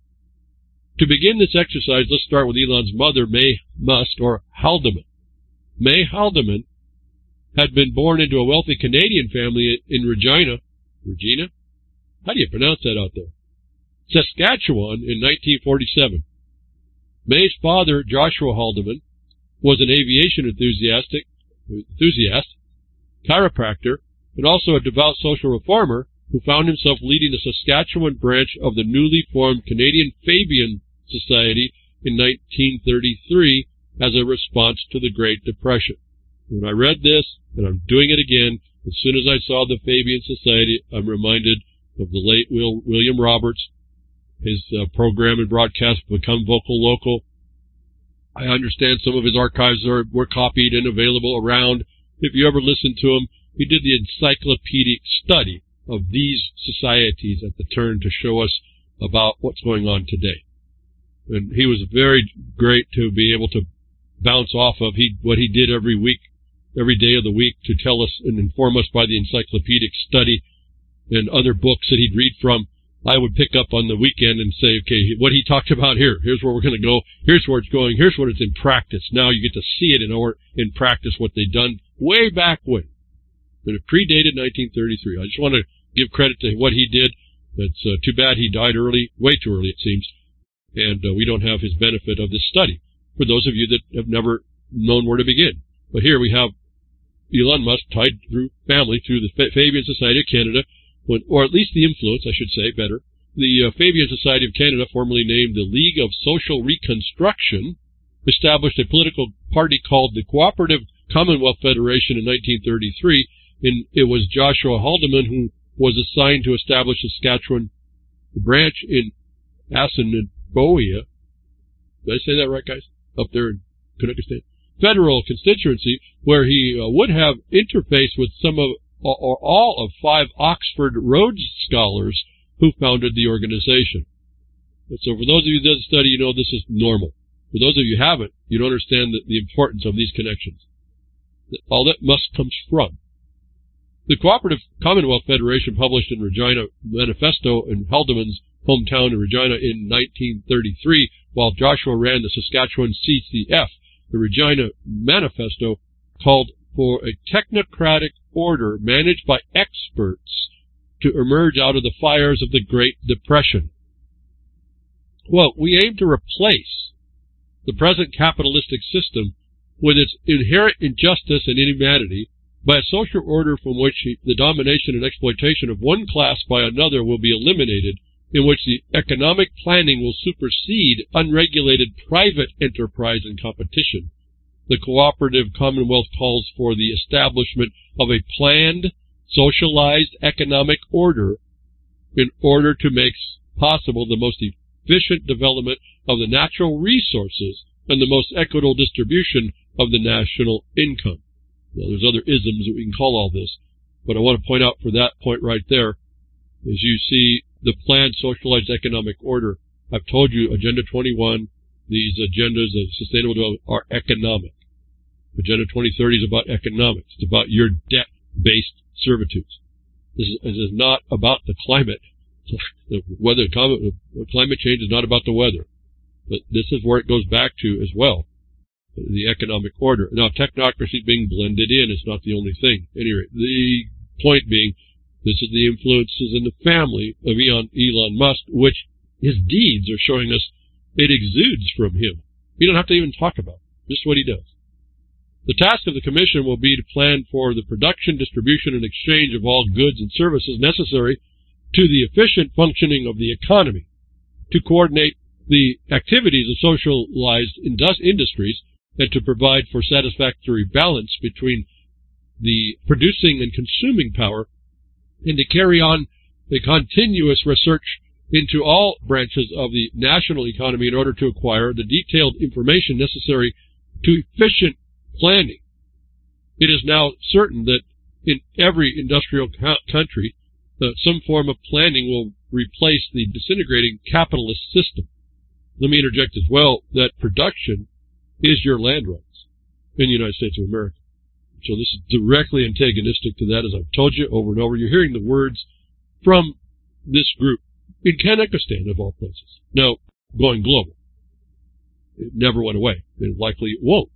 To begin this exercise, let's start with Elon's mother, May Musk, or Haldeman. May Haldeman had been born into a wealthy Canadian family in Regina? How do you pronounce that out there? Saskatchewan in 1947. May's father, Joshua Haldeman, was an aviation enthusiast, chiropractor, and also a devout social reformer who found himself leading the Saskatchewan branch of the newly formed Canadian Fabian Society in 1933 as a response to the Great Depression. When I read this, and I'm doing it again, as soon as I saw the Fabian Society, I'm reminded of the late William Roberts, his program and broadcast, Become Vocal Local. I understand some of his archives were copied and available around. If you ever listened to him, he did the encyclopedic study of these societies at the turn to show us about what's going on today. And he was very great to be able to bounce off of what he did every week, every day of the week, to tell us and inform us by the encyclopedic study and other books that he'd read from. I would pick up on the weekend and say, okay, what he talked about here, here's where we're going to go, here's where it's going, here's what it's in practice. Now you get to see it in practice, what they'd done way back when. But it predated 1933. I just want to give credit to what he did. It's too bad he died early, way too early it seems, and we don't have his benefit of this study, for those of you that have never known where to begin. But here we have Elon Musk tied through family through the Fabian Society of Canada, or at least the influence, I should say, better. The Fabian Society of Canada, formerly named the League of Social Reconstruction, established a political party called the Cooperative Commonwealth Federation in 1933, and it was Joshua Haldeman who was assigned to establish a Saskatchewan branch in Assiniboia. Did I say that right, guys? Up there in Kazakhstan. Federal constituency, where he would have interfaced with some of or all of 5 Oxford Rhodes Scholars who founded the organization. And so for those of you that study, you know this is normal. For those of you who haven't, you don't understand the importance of these connections. All that Musk comes from. The Cooperative Commonwealth Federation published in Regina Manifesto in Haldeman's hometown in Regina in 1933, while Joshua ran the Saskatchewan CCF. The Regina Manifesto called for a technocratic order managed by experts to emerge out of the fires of the Great Depression. Well, we aim to replace the present capitalistic system with its inherent injustice and inhumanity by a social order from which the domination and exploitation of one class by another will be eliminated, in which the economic planning will supersede unregulated private enterprise and competition. The Cooperative Commonwealth calls for the establishment of a planned, socialized economic order in order to make possible the most efficient development of the natural resources and the most equitable distribution of the national income. Now, there's other isms that we can call all this, but I want to point out for that point right there, as you see the planned socialized economic order. I've told you Agenda 21, these agendas of sustainable development are economic. Agenda 2030 is about economics. It's about your debt-based servitudes. This is not about the climate. The weather, climate change is not about the weather. But this is where it goes back to as well, the economic order. Now, technocracy being blended in is not the only thing. Anyway, the point being, this is the influences in the family of Elon Musk, which his deeds are showing us it exudes from him. We don't have to even talk about it, just what he does. The task of the Commission will be to plan for the production, distribution, and exchange of all goods and services necessary to the efficient functioning of the economy, to coordinate the activities of socialized industries, and to provide for satisfactory balance between the producing and consuming power, and to carry on the continuous research into all branches of the national economy in order to acquire the detailed information necessary to efficient planning. It is now certain that in every industrial country, some form of planning will replace the disintegrating capitalist system. Let me interject as well that production is your land rights in the United States of America. So this is directly antagonistic to that, as I've told you over and over. You're hearing the words from this group in Kazakhstan, of all places. Now, going global. It never went away, and likely it won't.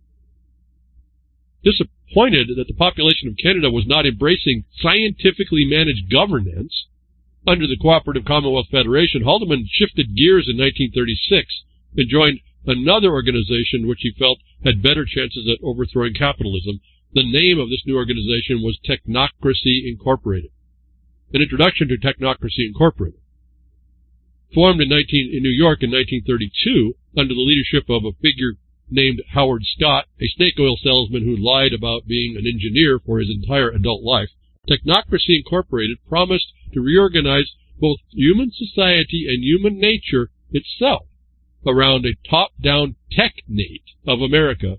Disappointed that the population of Canada was not embracing scientifically managed governance under the Cooperative Commonwealth Federation, Haldeman shifted gears in 1936 and joined another organization which he felt had better chances at overthrowing capitalism. The name of this new organization was Technocracy Incorporated. An introduction to Technocracy Incorporated. Formed in New York in 1932 under the leadership of a figure named Howard Scott, a snake oil salesman who lied about being an engineer for his entire adult life, Technocracy Incorporated promised to reorganize both human society and human nature itself around a top-down technate of America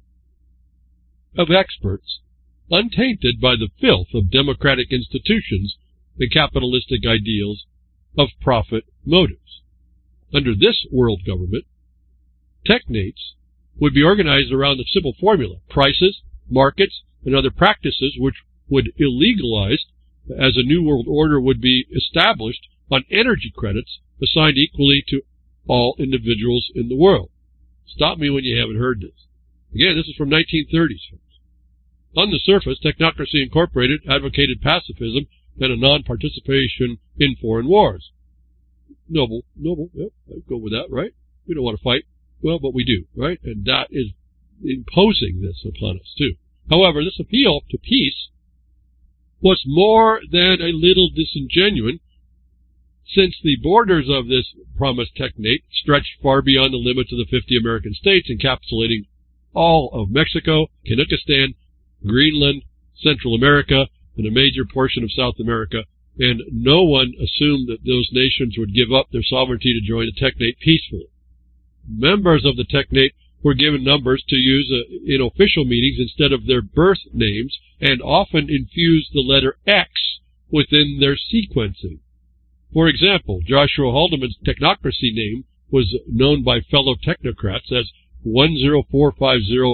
of experts, untainted by the filth of democratic institutions and capitalistic ideals of profit motives. Under this world government, technates would be organized around the simple formula: prices, markets, and other practices which would illegalize as a new world order would be established on energy credits assigned equally to all individuals in the world. Stop me when you haven't heard this. Again, this is from 1930s. On the surface, Technocracy Incorporated advocated pacifism and a non-participation in foreign wars. Noble, yep, I'd go with that, right? We don't want to fight. Well, but we do, right? And that is imposing this upon us, too. However, this appeal to peace was more than a little disingenuous, since the borders of this promised technate stretched far beyond the limits of the 50 American states, encapsulating all of Mexico, Kazakhstan, Greenland, Central America, and a major portion of South America, and no one assumed that those nations would give up their sovereignty to join the technate peacefully. Members of the technate were given numbers to use in official meetings instead of their birth names, and often infused the letter X within their sequencing. For example, Joshua Haldeman's technocracy name was known by fellow technocrats as 10450-1,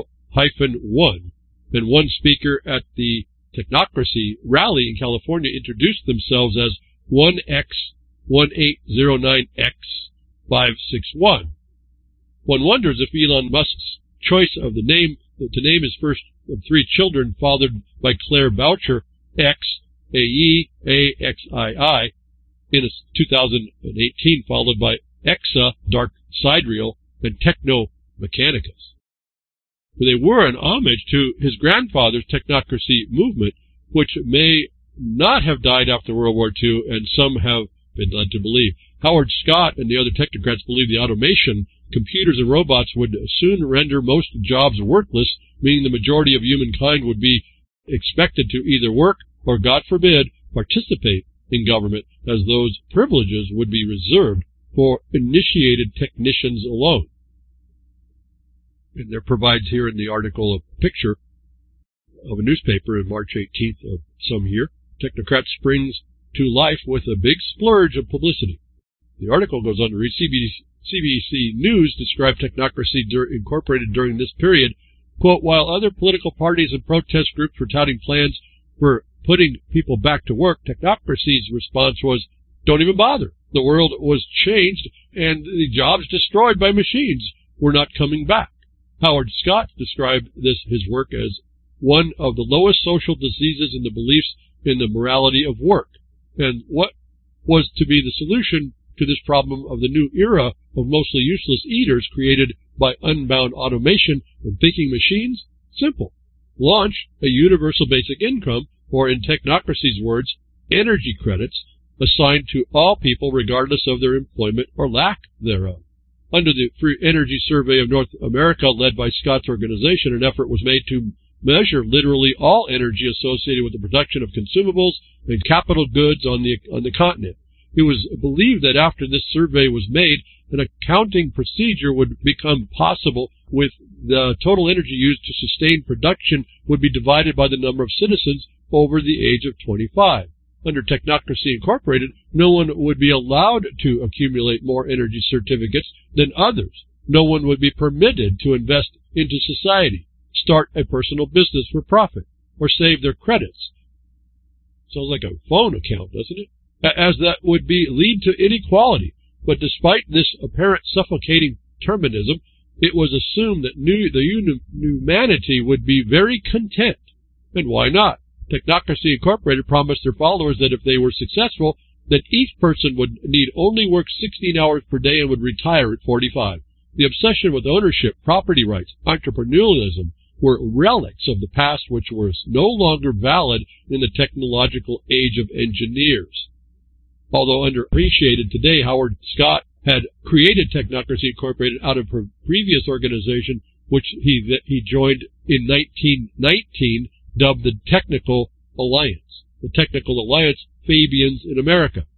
and one speaker at the technocracy rally in California introduced themselves as 1X1809X561. One wonders if Elon Musk's choice of the name to name his first of three children, fathered by Claire Boucher, X, A-E, A-X-I-I, in 2018, followed by Exa, Dark Sidereal, and Techno Mechanicus. They were an homage to his grandfather's technocracy movement, which may not have died after World War II, and some have been led to believe. Howard Scott and the other technocrats believe the automation, computers and robots would soon render most jobs worthless, meaning the majority of humankind would be expected to either work or, God forbid, participate in government, as those privileges would be reserved for initiated technicians alone. And there provides here in the article a picture of a newspaper in March 18th of some year. Technocrat springs to life with a big splurge of publicity. The article goes on to read, CBC News described Technocracy Incorporated during this period. Quote, while other political parties and protest groups were touting plans for putting people back to work, Technocracy's response was, don't even bother. The world was changed and the jobs destroyed by machines were not coming back. Howard Scott described his work as one of the lowest social diseases in the beliefs in the morality of work. And what was to be the solution to this problem of the new era of mostly useless eaters created by unbound automation and thinking machines? Simple. Launch a universal basic income, or in Technocracy's words, energy credits, assigned to all people regardless of their employment or lack thereof. Under the Free Energy Survey of North America, led by Scott's organization, an effort was made to measure literally all energy associated with the production of consumables and capital goods on the continent. It was believed that after this survey was made, an accounting procedure would become possible with the total energy used to sustain production would be divided by the number of citizens over the age of 25. Under Technocracy Incorporated, no one would be allowed to accumulate more energy certificates than others. No one would be permitted to invest into society, start a personal business for profit, or save their credits. Sounds like a phone account, doesn't it? As that would lead to inequality. But despite this apparent suffocating determinism, it was assumed that humanity would be very content. And why not? Technocracy Incorporated promised their followers that if they were successful, that each person would need only work 16 hours per day and would retire at 45. The obsession with ownership, property rights, entrepreneurialism were relics of the past which were no longer valid in the technological age of engineers. Although underappreciated today, Howard Scott had created Technocracy Incorporated out of her previous organization, which he joined in 1919, dubbed the Technical Alliance. The Technical Alliance, Fabians in America.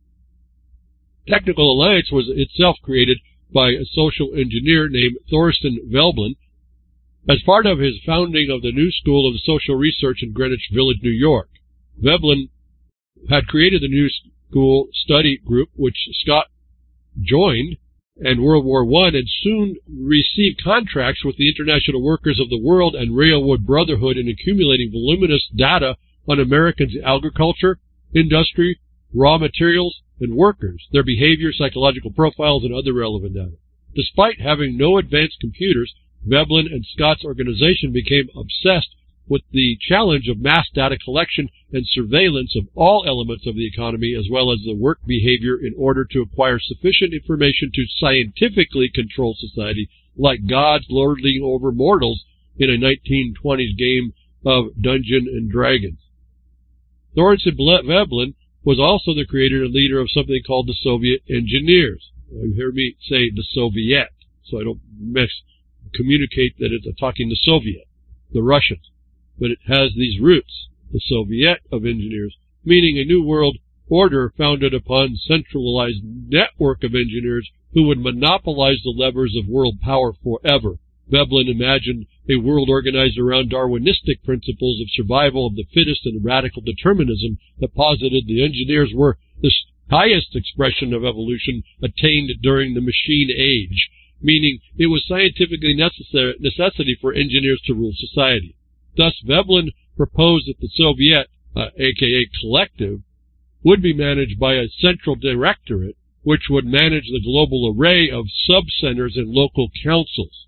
Technical Alliance was itself created by a social engineer named Thorsten Veblen as part of his founding of the New School of Social Research in Greenwich Village, New York. Veblen had created the New School study group, which Scott joined in World War I and soon received contracts with the International Workers of the World and Railroad Brotherhood in accumulating voluminous data on Americans' agriculture, industry, raw materials, and workers, their behavior, psychological profiles, and other relevant data. Despite having no advanced computers, Veblen and Scott's organization became obsessed with the challenge of mass data collection and surveillance of all elements of the economy as well as the work behavior in order to acquire sufficient information to scientifically control society like gods lording over mortals in a 1920s game of Dungeons and Dragons. Thorsten Veblen was also the creator and leader of something called the Soviet Engineers. You hear me say the Soviet, so I don't communicate that it's talking the Soviet, the Russians. But it has these roots, the Soviet of engineers, meaning a new world order founded upon centralized network of engineers who would monopolize the levers of world power forever. Veblen imagined a world organized around Darwinistic principles of survival of the fittest and radical determinism that posited the engineers were the highest expression of evolution attained during the machine age, meaning it was scientifically necessity for engineers to rule society. Thus, Veblen proposed that the Soviet, aka collective, would be managed by a central directorate, which would manage the global array of sub-centers and local councils.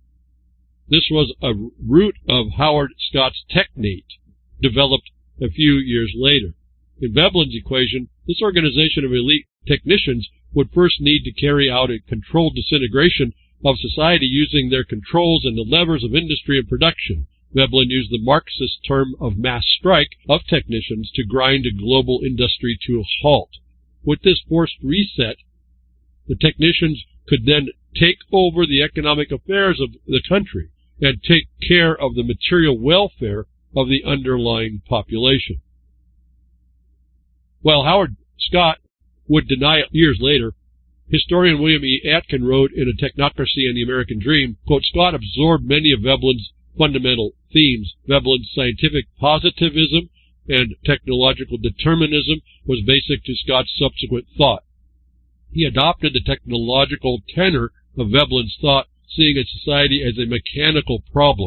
This was a root of Howard Scott's technate, developed a few years later. In Veblen's equation, this organization of elite technicians would first need to carry out a controlled disintegration of society using their controls and the levers of industry and production. Veblen used the Marxist term of mass strike of technicians to grind a global industry to a halt. With this forced reset, the technicians could then take over the economic affairs of the country and take care of the material welfare of the underlying population. While Howard Scott would deny it years later, Historian William E. Atkin wrote in A Technocracy and the American Dream, quote, Scott absorbed many of Veblen's fundamental themes. Veblen's scientific positivism and technological determinism was basic to Scott's subsequent thought. He adopted the technological tenor of Veblen's thought, seeing a society as a mechanical problem.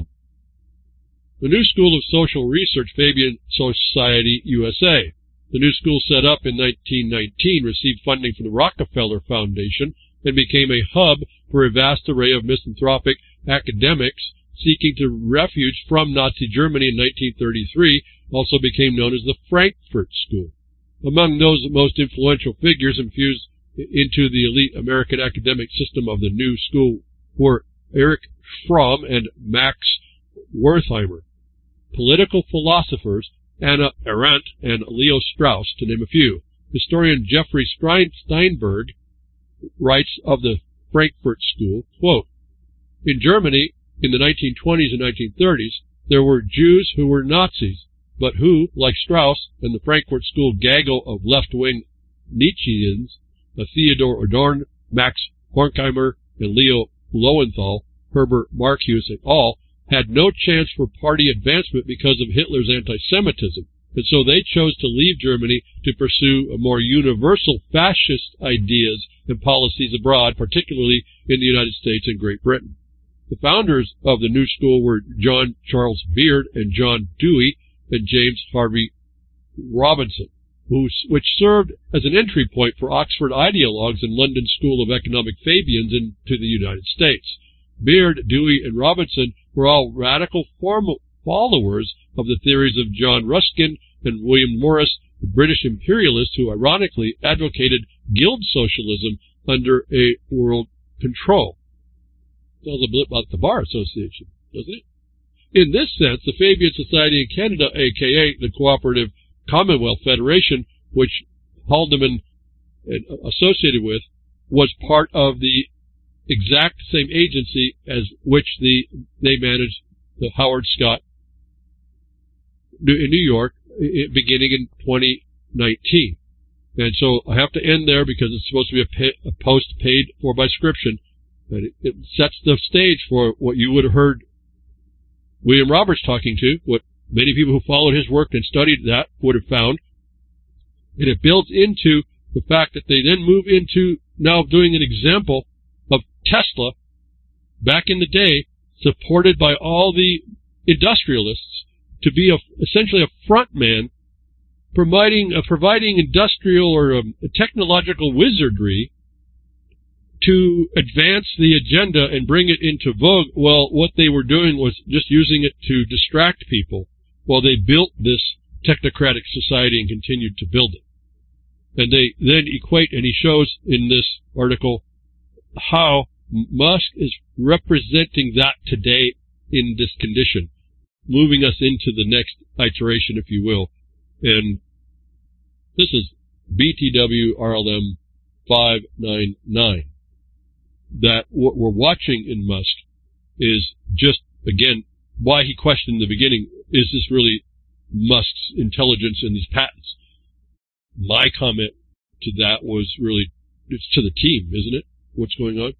The New School of Social Research, Fabian Society, USA. The new school, set up in 1919, received funding from the Rockefeller Foundation and became a hub for a vast array of misanthropic academics seeking to refuge from Nazi Germany in 1933, also became known as the Frankfurt School. Among those most influential figures infused into the elite American academic system of the new school were Erich Fromm and Max Wertheimer. Political philosophers Anna Arendt and Leo Strauss, to name a few. Historian Jeffrey Steinberg writes of the Frankfurt School, quote, in Germany, in the 1920s and 1930s, there were Jews who were Nazis, but who, like Strauss and the Frankfurt School gaggle of left-wing Nietzscheans, Theodor Adorno, Max Horkheimer, and Leo Lowenthal, Herbert Marcuse, and all, had no chance for party advancement because of Hitler's anti-Semitism, and so they chose to leave Germany to pursue a more universal fascist ideas and policies abroad, particularly in the United States and Great Britain. The founders of the new school were John Charles Beard and John Dewey and James Harvey Robinson, which served as an entry point for Oxford ideologues and London School of Economic Fabians into the United States. Beard, Dewey, and Robinson were all radical followers of the theories of John Ruskin and William Morris, the British imperialists who ironically advocated guild socialism under a world control. Sounds a bit like the Bar Association, doesn't it? In this sense, the Fabian Society in Canada, a.k.a. the Cooperative Commonwealth Federation, which Haldeman associated with, was part of the exact same agency as which they managed the Howard Scott in New York beginning in 2019. And so I have to end there because it's supposed to be a post paid for by Scription. But it sets the stage for what you would have heard William Roberts talking to, what many people who followed his work and studied that would have found. And it builds into the fact that they then move into now doing an example of Tesla back in the day, supported by all the industrialists, to be essentially a front man, providing industrial or technological wizardry to advance the agenda and bring it into vogue. Well, what they were doing was just using it to distract people while they built this technocratic society and continued to build it. And they then equate, and he shows in this article how Musk is representing that today in this condition, moving us into the next iteration, if you will. And this is BTW RLM 599. That what we're watching in Musk is just, again, why he questioned in the beginning, is this really Musk's intelligence in these patents? My comment to that was really, it's to the team, isn't it? What's going on?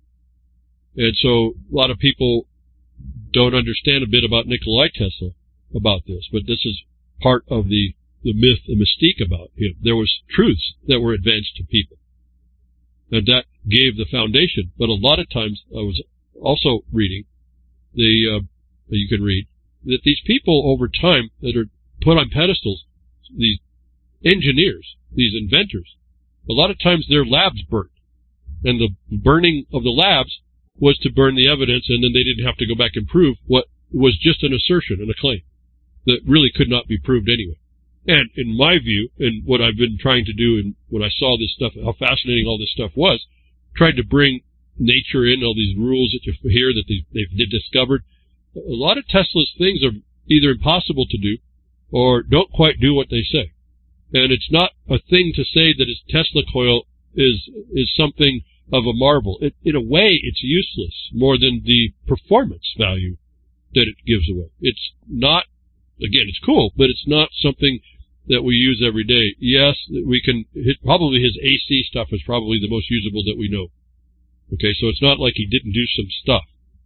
And so a lot of people don't understand a bit about Nikolai Tesla about this, but this is part of the myth and mystique about him. There was truths that were advanced to people, and that gave the foundation. But a lot of times, I was also reading, you can read, that these people over time that are put on pedestals, these engineers, these inventors, a lot of times their labs burnt. And the burning of the labs was to burn the evidence, and then they didn't have to go back and prove what was just an assertion and a claim that really could not be proved anyway. And in my view, and what I've been trying to do, and when I saw this stuff, how fascinating all this stuff was, tried to bring nature in, all these rules that you hear that they've discovered. A lot of Tesla's things are either impossible to do or don't quite do what they say. And it's not a thing to say that his Tesla coil is something of a marvel. In a way, it's useless more than the performance value that it gives away. It's not, again, it's cool, but it's not something that we use every day. Yes, we can probably his AC stuff is probably the most usable that we know. Okay, so it's not like he didn't do some stuff.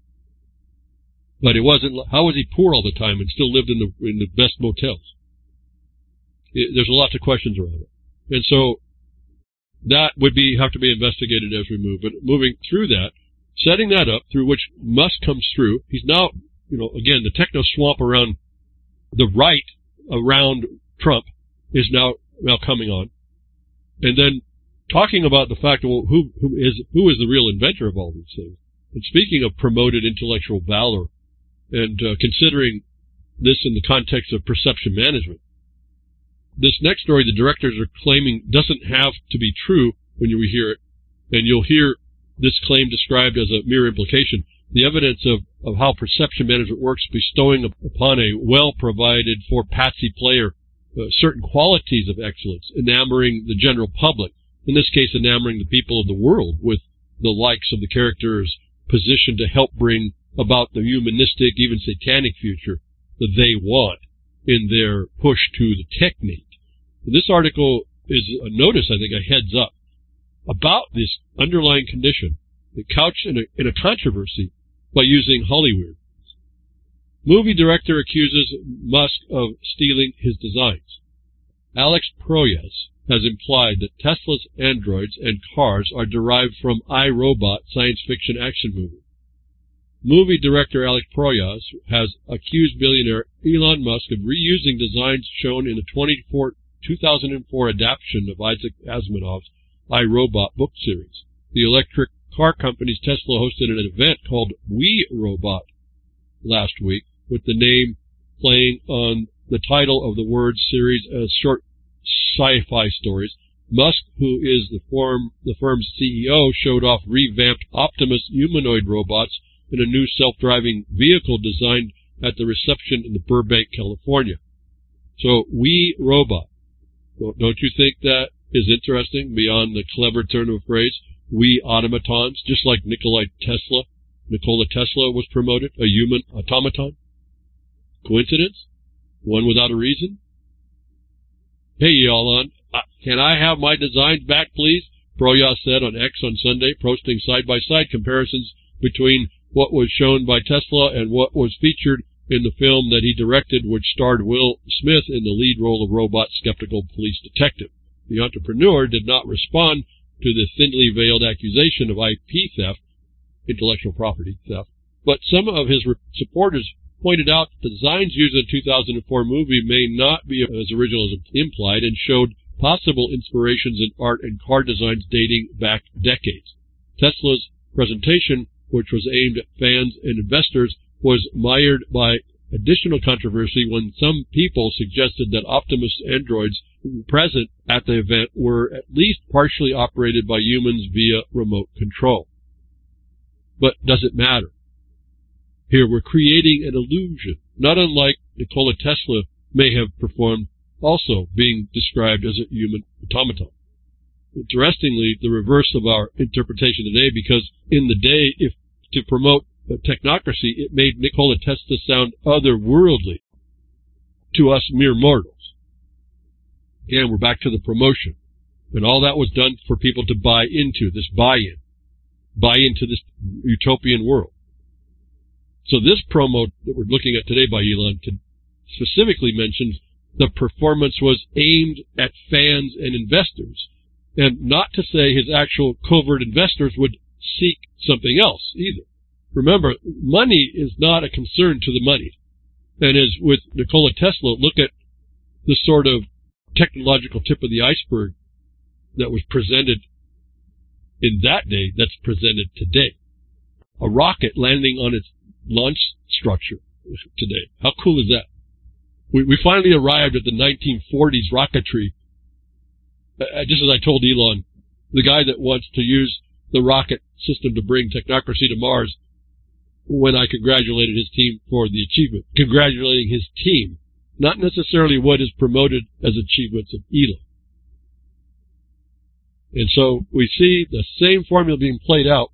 But it wasn't, how was he poor all the time and still lived in the best motels? There's a lot of questions around it. And so that would have to be investigated as we move. But moving through that, setting that up through which Musk comes through, he's now, again, the techno swamp around the right around Trump is now coming on. And then talking about the fact, well, who is the real inventor of all these things? And speaking of promoted intellectual valor, and considering this in the context of perception management, this next story the directors are claiming doesn't have to be true when you hear it, and you'll hear this claim described as a mere implication. The evidence of how perception management works, bestowing upon a well-provided for patsy player certain qualities of excellence, enamoring the general public, in this case enamoring the people of the world with the likes of the characters positioned to help bring about the humanistic, even satanic future that they want in their push to the technate. This article is a notice, I think, a heads up about this underlying condition that couched in a controversy by using Hollywood. Movie director accuses Musk of stealing his designs. Alex Proyas has implied that Tesla's androids and cars are derived from iRobot science fiction action movie. Movie director Alex Proyas has accused billionaire Elon Musk of reusing designs shown in the 2004 adaptation of Isaac Asimov's iRobot book series. The electric car company's Tesla hosted an event called We Robot last week, with the name playing on the title of the word series as short sci-fi stories. Musk, who is the firm's CEO, showed off revamped Optimus humanoid robots in a new self-driving vehicle designed at the reception in Burbank, California. So, We Robot. Don't you think that is interesting beyond the clever turn of phrase? We automatons, just like Nikola Tesla was promoted, a human automaton. Coincidence? One without a reason? Hey, Elon, can I have my designs back, please? Proyas said on X on Sunday, posting side-by-side comparisons between what was shown by Tesla and what was featured in the film that he directed, which starred Will Smith in the lead role of robot-skeptical police detective. The entrepreneur did not respond to the thinly veiled accusation of IP theft, intellectual property theft, but some of his supporters pointed out that the designs used in the 2004 movie may not be as original as implied, and showed possible inspirations in art and car designs dating back decades. Tesla's presentation, which was aimed at fans and investors, was mired by additional controversy when some people suggested that Optimus androids present at the event were at least partially operated by humans via remote control. But does it matter? Here we're creating an illusion, not unlike Nikola Tesla may have performed, also being described as a human automaton. Interestingly, the reverse of our interpretation today, because in the day, if to promote technocracy, it made Nikola Tesla sound otherworldly to us mere mortals. Again, we're back to the promotion. And all that was done for people to buy into this buy into this utopian world. So this promo that we're looking at today by Elon specifically mentions the performance was aimed at fans and investors, and not to say his actual covert investors would seek something else either. Remember, money is not a concern to the money. And as with Nikola Tesla, look at the sort of technological tip of the iceberg that was presented in that day that's presented today. A rocket landing on its launch structure today. How cool is that? We finally arrived at the 1940s rocketry. Just as I told Elon, the guy that wants to use the rocket system to bring technocracy to Mars, when I congratulated his team for the achievement. Congratulating his team, not necessarily what is promoted as achievements of Elon. And so we see the same formula being played out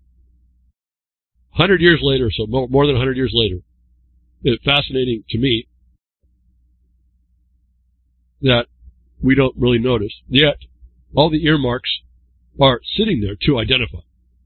100 years later, so more than 100 years later. It's fascinating to me that we don't really notice. Yet, all the earmarks are sitting there to identify.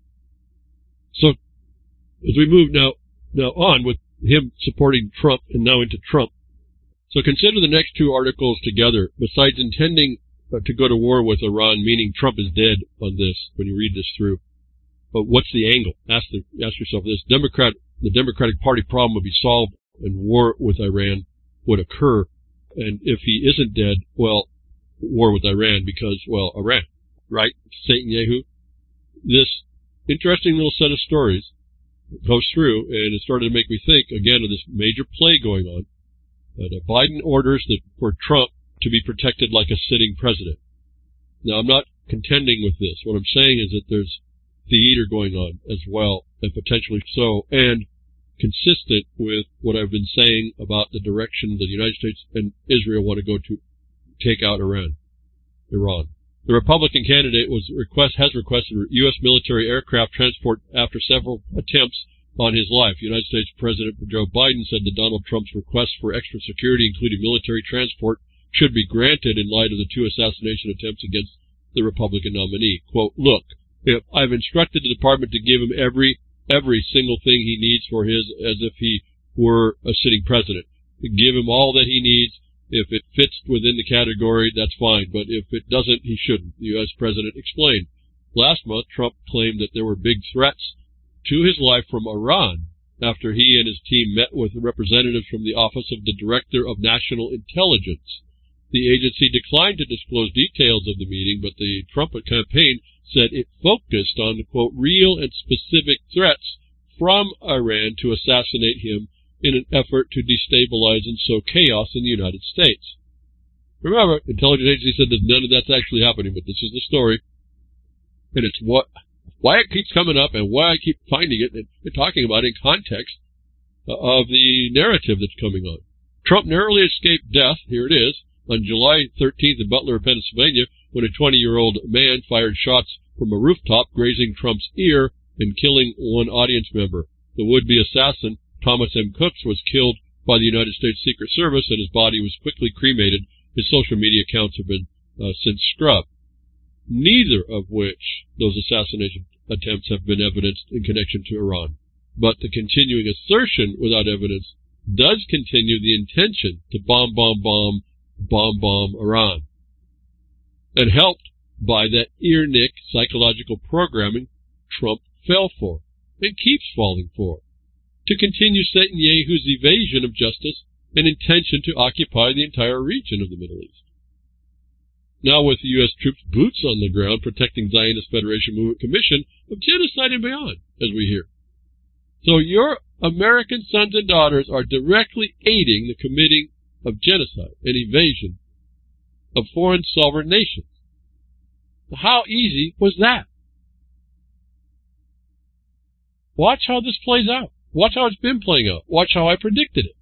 So, as we move now on with him supporting Trump and now into Trump, so consider the next two articles together. Besides intending to go to war with Iran, meaning Trump is dead on this when you read this through. But what's the angle? Ask yourself this. The Democratic Party problem would be solved and war with Iran would occur. And if he isn't dead, well, war with Iran because, well, Iran, right? Satan Yehu. This interesting little set of stories goes through, and it started to make me think again of this major play going on. Biden orders for Trump to be protected like a sitting president. Now, I'm not contending with this. What I'm saying is that there's theater going on as well, and potentially so, and consistent with what I've been saying about the direction the United States and Israel want to go to take out Iran. The Republican candidate has requested U.S. military aircraft transport after several attempts on his life. United States President Joe Biden said that Donald Trump's request for extra security, including military transport, should be granted in light of the two assassination attempts against the Republican nominee. Quote, look, if I've instructed the department to give him every single thing he needs for as if he were a sitting president. Give him all that he needs. If it fits within the category, that's fine. But if it doesn't, he shouldn't, the U.S. president explained. Last month, Trump claimed that there were big threats to his life from Iran after he and his team met with representatives from the Office of the Director of National Intelligence. The agency declined to disclose details of the meeting, but the Trump campaign said it focused on, quote, real and specific threats from Iran to assassinate him in an effort to destabilize and sow chaos in the United States. Remember, intelligence agency said that none of that's actually happening, but this is the story. And it's why it keeps coming up and why I keep finding it and talking about it in context of the narrative that's coming on. Trump narrowly escaped death, here it is, on July 13th in Butler, Pennsylvania, when a 20-year-old man fired shots from a rooftop, grazing Trump's ear and killing one audience member. The would-be assassin, Thomas M. Cooks, was killed by the United States Secret Service, and his body was quickly cremated. His social media accounts have been since scrubbed. Neither of which those assassination attempts have been evidenced in connection to Iran. But the continuing assertion without evidence does continue the intention to bomb Iran. And helped by that ear-nick psychological programming Trump fell for and keeps falling for, to continue Netanyahu's evasion of justice and intention to occupy the entire region of the Middle East. Now with the U.S. troops' boots on the ground protecting Zionist Federation Movement Commission of Genocide and Beyond, as we hear. So your American sons and daughters are directly aiding the committing of genocide and evasion of foreign sovereign nations. How easy was that? Watch how this plays out. Watch how it's been playing out. Watch how I predicted it.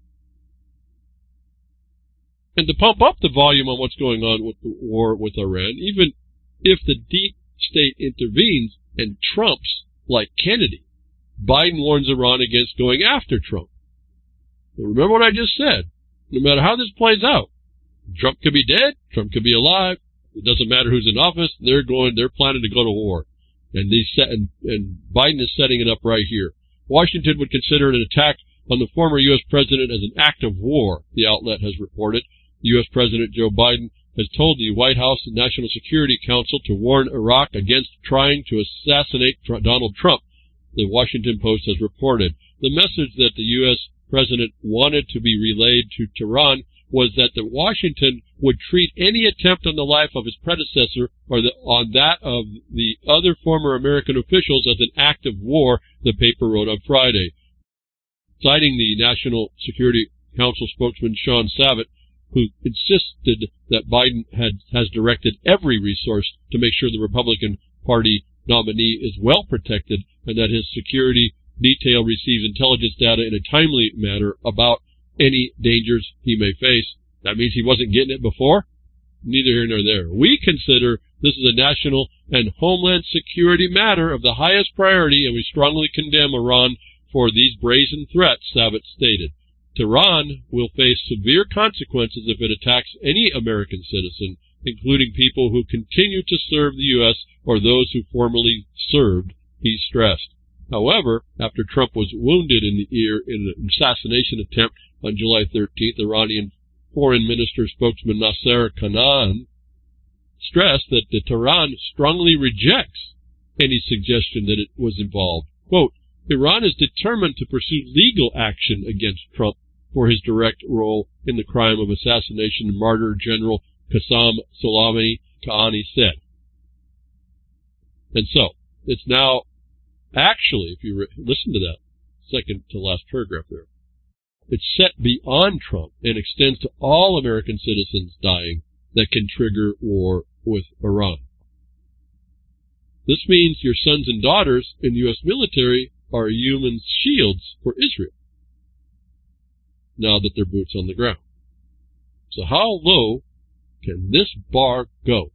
And to pump up the volume on what's going on with the war with Iran, even if the deep state intervenes and trumps like Kennedy, Biden warns Iran against going after Trump. So remember what I just said. No matter how this plays out, Trump could be dead, Trump could be alive. It doesn't matter who's in office. They're planning to go to war. And Biden is setting it up right here. Washington would consider an attack on the former U.S. president as an act of war, the outlet has reported. U.S. President Joe Biden has told the White House and National Security Council to warn Iraq against trying to assassinate Donald Trump, the Washington Post has reported. The message that the U.S. president wanted to be relayed to Tehran was that Washington would treat any attempt on the life of his predecessor or on that of the other former American officials as an act of war, the paper wrote on Friday. Citing the National Security Council spokesman Sean Savit, who insisted that Biden has directed every resource to make sure the Republican Party nominee is well protected and that his security detail receives intelligence data in a timely manner about any dangers he may face. That means he wasn't getting it before? Neither here nor there. We consider this is a national and homeland security matter of the highest priority, and we strongly condemn Iran for these brazen threats, Savit stated. Tehran will face severe consequences if it attacks any American citizen, including people who continue to serve the U.S. or those who formerly served, he stressed. However, after Trump was wounded in the ear in an assassination attempt on July 13th, Iranian Foreign Minister spokesman Nasser Kanaan stressed that Tehran strongly rejects any suggestion that it was involved. Quote, Iran is determined to pursue legal action against Trump for his direct role in the crime of assassination, martyr General Qasem Soleimani, Ka'ani said. And so, it's now actually, if you listen to that second to last paragraph there, it's set beyond Trump and extends to all American citizens dying that can trigger war with Iran. This means your sons and daughters in the U.S. military are human shields for Israel now that they're boots on the ground. So how low can this bar go?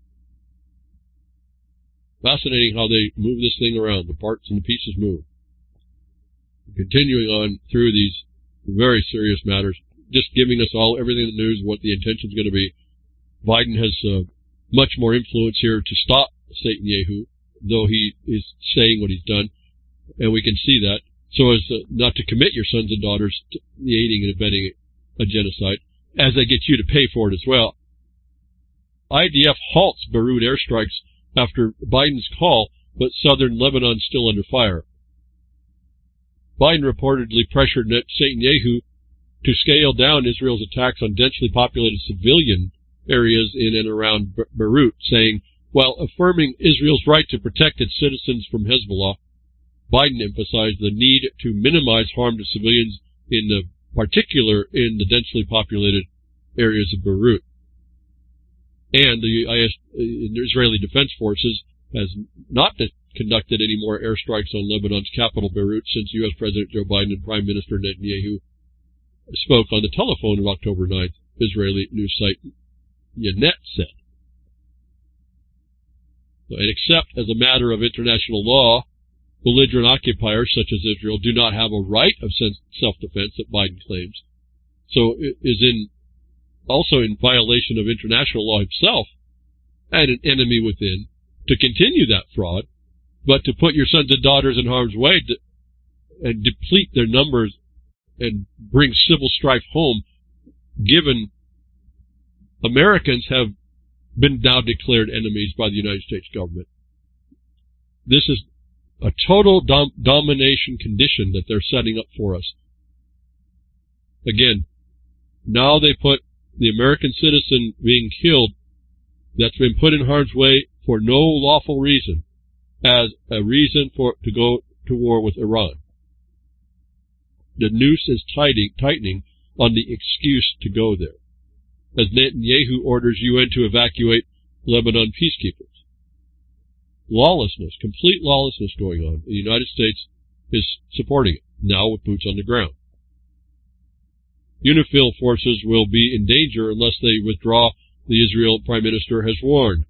Fascinating how they move this thing around. The parts and the pieces move. Continuing on through these very serious matters, just giving us all everything in the news, what the intention is going to be. Biden has much more influence here to stop Netanyahu, though he is saying what he's done, and we can see that, so as not to commit your sons and daughters to aiding and abetting a genocide, as they get you to pay for it as well. IDF halts Beirut airstrikes after Biden's call, but southern Lebanon still under fire. Biden reportedly pressured Netanyahu to scale down Israel's attacks on densely populated civilian areas in and around Beirut, saying, while affirming Israel's right to protect its citizens from Hezbollah, Biden emphasized the need to minimize harm to civilians, in particular in the densely populated areas of Beirut. And the Israeli Defense Forces has not conducted any more airstrikes on Lebanon's capital, Beirut, since U.S. President Joe Biden and Prime Minister Netanyahu spoke on the telephone on October 9th, Israeli news site Ynet said. And except as a matter of international law, belligerent occupiers such as Israel do not have a right of self-defense that Biden claims. So it is also in violation of international law himself and an enemy within to continue that fraud, but to put your sons and daughters in harm's way and deplete their numbers and bring civil strife home, given Americans have been now declared enemies by the United States government. This is a total domination condition that they're setting up for us. Again, now they put the American citizen being killed that's been put in harm's way for no lawful reason as a reason to go to war with Iran. The noose is tightening on the excuse to go there, as Netanyahu orders UN to evacuate Lebanon peacekeepers. Lawlessness, complete lawlessness going on. The United States is supporting it, now with boots on the ground. UNIFIL forces will be in danger unless they withdraw, the Israel Prime Minister has warned.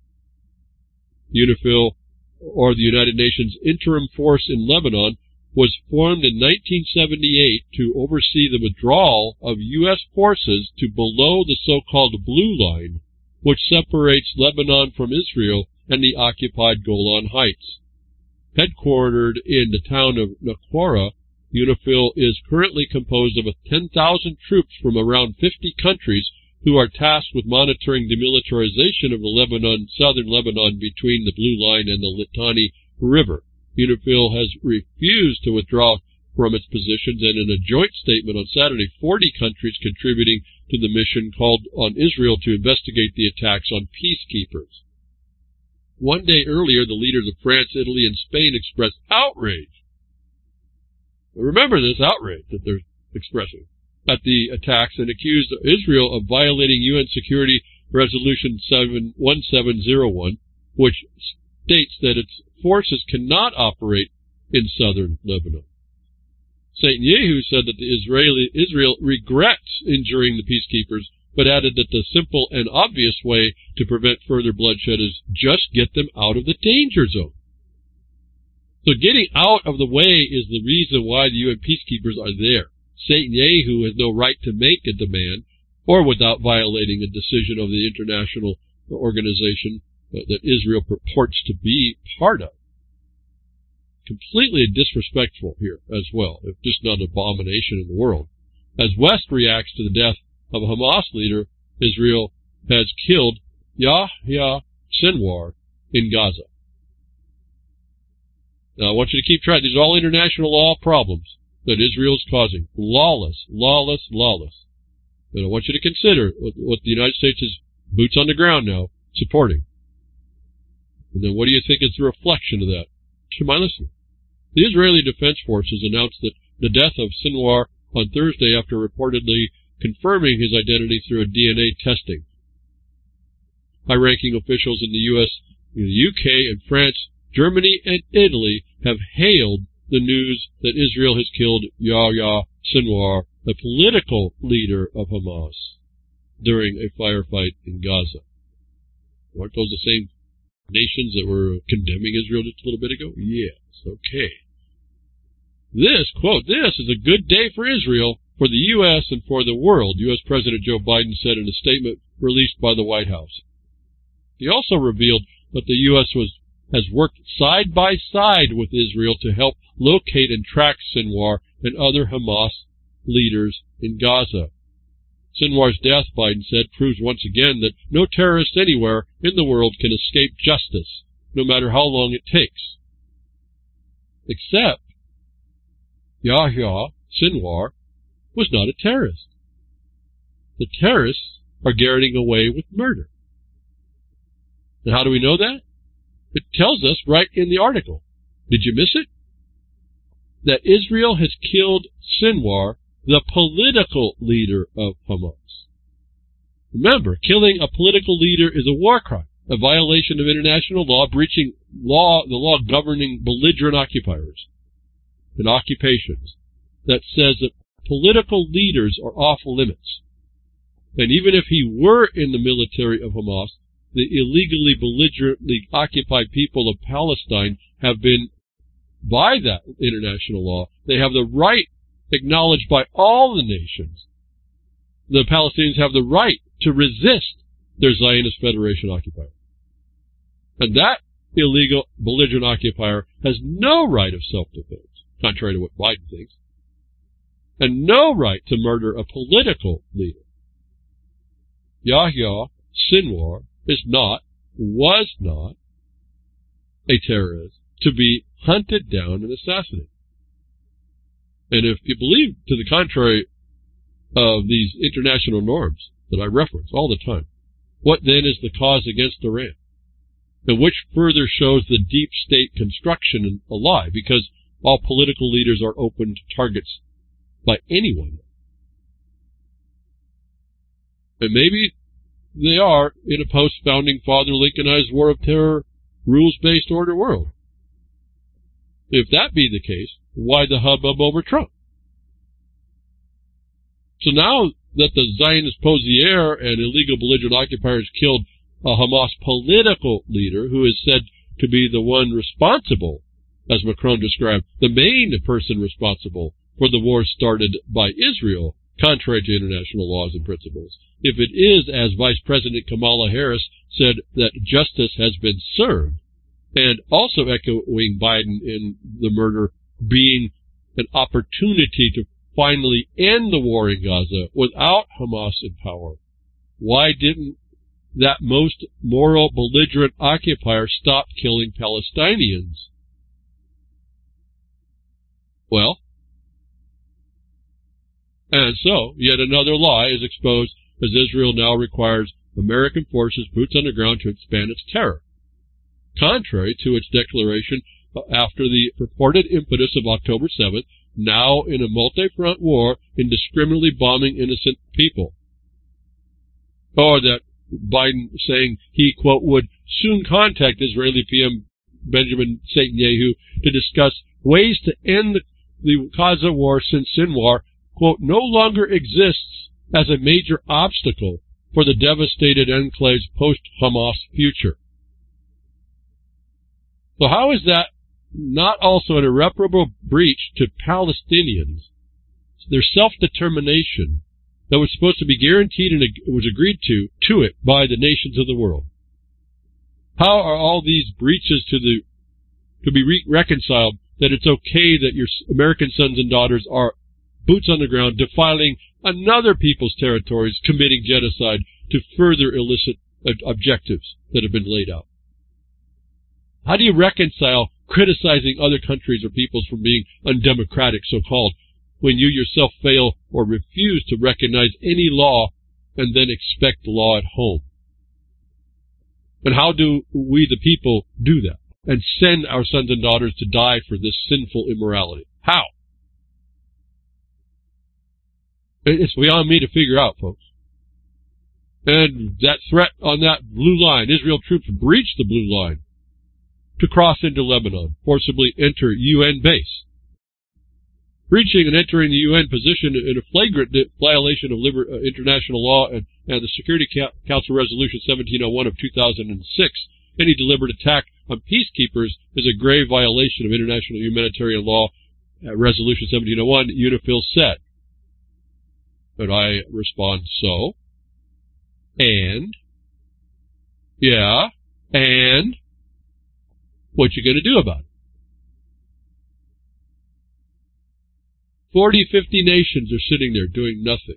UNIFIL, or the United Nations Interim Force in Lebanon, was formed in 1978 to oversee the withdrawal of U.S. forces to below the so-called Blue Line, which separates Lebanon from Israel and the occupied Golan Heights. Headquartered in the town of Naqoura, UNIFIL is currently composed of 10,000 troops from around 50 countries who are tasked with monitoring demilitarization of the southern Lebanon between the Blue Line and the Litani River. UNIFIL has refused to withdraw from its positions, and in a joint statement on Saturday, 40 countries contributing to the mission called on Israel to investigate the attacks on peacekeepers. One day earlier, the leaders of France, Italy, and Spain expressed outrage. Remember this outrage that they're expressing at the attacks and accused Israel of violating UN Security Resolution 1701, which states that its forces cannot operate in southern Lebanon. Netanyahu said that Israel regrets injuring the peacekeepers, but added that the simple and obvious way to prevent further bloodshed is just get them out of the danger zone. So getting out of the way is the reason why the UN peacekeepers are there. Netanyahu has no right to make a demand, or without violating a decision of the international organization that Israel purports to be part of. Completely disrespectful here as well, if just not an abomination in the world. As West reacts to the death of a Hamas leader, Israel has killed Yahya Sinwar in Gaza. Now, I want you to keep track. These are all international law problems that Israel is causing. Lawless. And I want you to consider what the United States is, boots on the ground now, supporting. And then what do you think is the reflection of that to my listener? The Israeli Defense Forces announced that the death of Sinwar on Thursday after reportedly confirming his identity through a DNA testing. High-ranking officials in the U.S., in the UK, and France, Germany, and Italy have hailed the news that Israel has killed Yahya Sinwar, the political leader of Hamas, during a firefight in Gaza. Aren't those the same nations that were condemning Israel just a little bit ago? Yes, okay. This, quote, "This is a good day for Israel, for the U.S., and for the world," U.S. President Joe Biden said in a statement released by the White House. He also revealed that the U.S. has worked side by side with Israel to help locate and track Sinwar and other Hamas leaders in Gaza. Sinwar's death, Biden said, proves once again that no terrorist anywhere in the world can escape justice, no matter how long it takes. Except Yahya Sinwar was not a terrorist. The terrorists are getting away with murder. And how do we know that? It tells us right in the article. Did you miss it? That Israel has killed Sinwar, the political leader of Hamas. Remember, killing a political leader is a war crime, a violation of international law, breaching the law governing belligerent occupiers and occupations, that says that political leaders are off limits. And even if he were in the military of Hamas, the illegally belligerently occupied people of Palestine have been, by that international law, they have the right acknowledged by all the nations. The Palestinians have the right to resist their Zionist Federation occupier. And that illegal belligerent occupier has no right of self-defense, contrary to what Biden thinks, and no right to murder a political leader. Yahya Sinwar is not, was not, a terrorist to be hunted down and assassinated. And if you believe to the contrary of these international norms that I reference all the time, what then is the cause against Iran? And which further shows the deep state construction a lie, because all political leaders are open to targets by anyone. And maybe they are in a post-founding father Lincolnized war of terror, rules-based order world. If that be the case, why the hubbub over Trump? So now that the Zionist posier and illegal belligerent occupiers killed a Hamas political leader who is said to be the one responsible, as Macron described, the main person responsible for the war started by Israel, contrary to international laws and principles. If it is, as Vice President Kamala Harris said, that justice has been served, and also echoing Biden in the murder being an opportunity to finally end the war in Gaza without Hamas in power, why didn't that most moral belligerent occupier stop killing Palestinians? Well, and so yet another lie is exposed as Israel now requires American forces boots on the ground to expand its terror, contrary to its declaration after the purported impetus of October 7th, now in a multi-front war indiscriminately bombing innocent people. Or that Biden saying he, quote, would soon contact Israeli PM Benjamin Netanyahu to discuss ways to end the Gaza war since Sinwar, quote, no longer exists as a major obstacle for the devastated enclave's post-Hamas future. So how is that not also an irreparable breach to Palestinians, their self-determination that was supposed to be guaranteed and was agreed to it by the nations of the world. How are all these breaches to be reconciled that it's okay that your American sons and daughters are boots on the ground defiling another people's territories, committing genocide to further illicit objectives that have been laid out? How do you reconcile criticizing other countries or peoples for being undemocratic, so-called, when you yourself fail or refuse to recognize any law and then expect the law at home? And how do we, the people, do that and send our sons and daughters to die for this sinful immorality? How? It's beyond me to figure out, folks. And that threat on that blue line, Israel troops breached the blue line to cross into Lebanon, forcibly enter UN base. Breaching and entering the UN position in a flagrant violation of international law and the Security Council Resolution 1701 of 2006, any deliberate attack on peacekeepers is a grave violation of international humanitarian law, Resolution 1701, UNIFIL said. But I respond, so? And? Yeah? And? What you going to do about it? 40, 50 nations are sitting there doing nothing,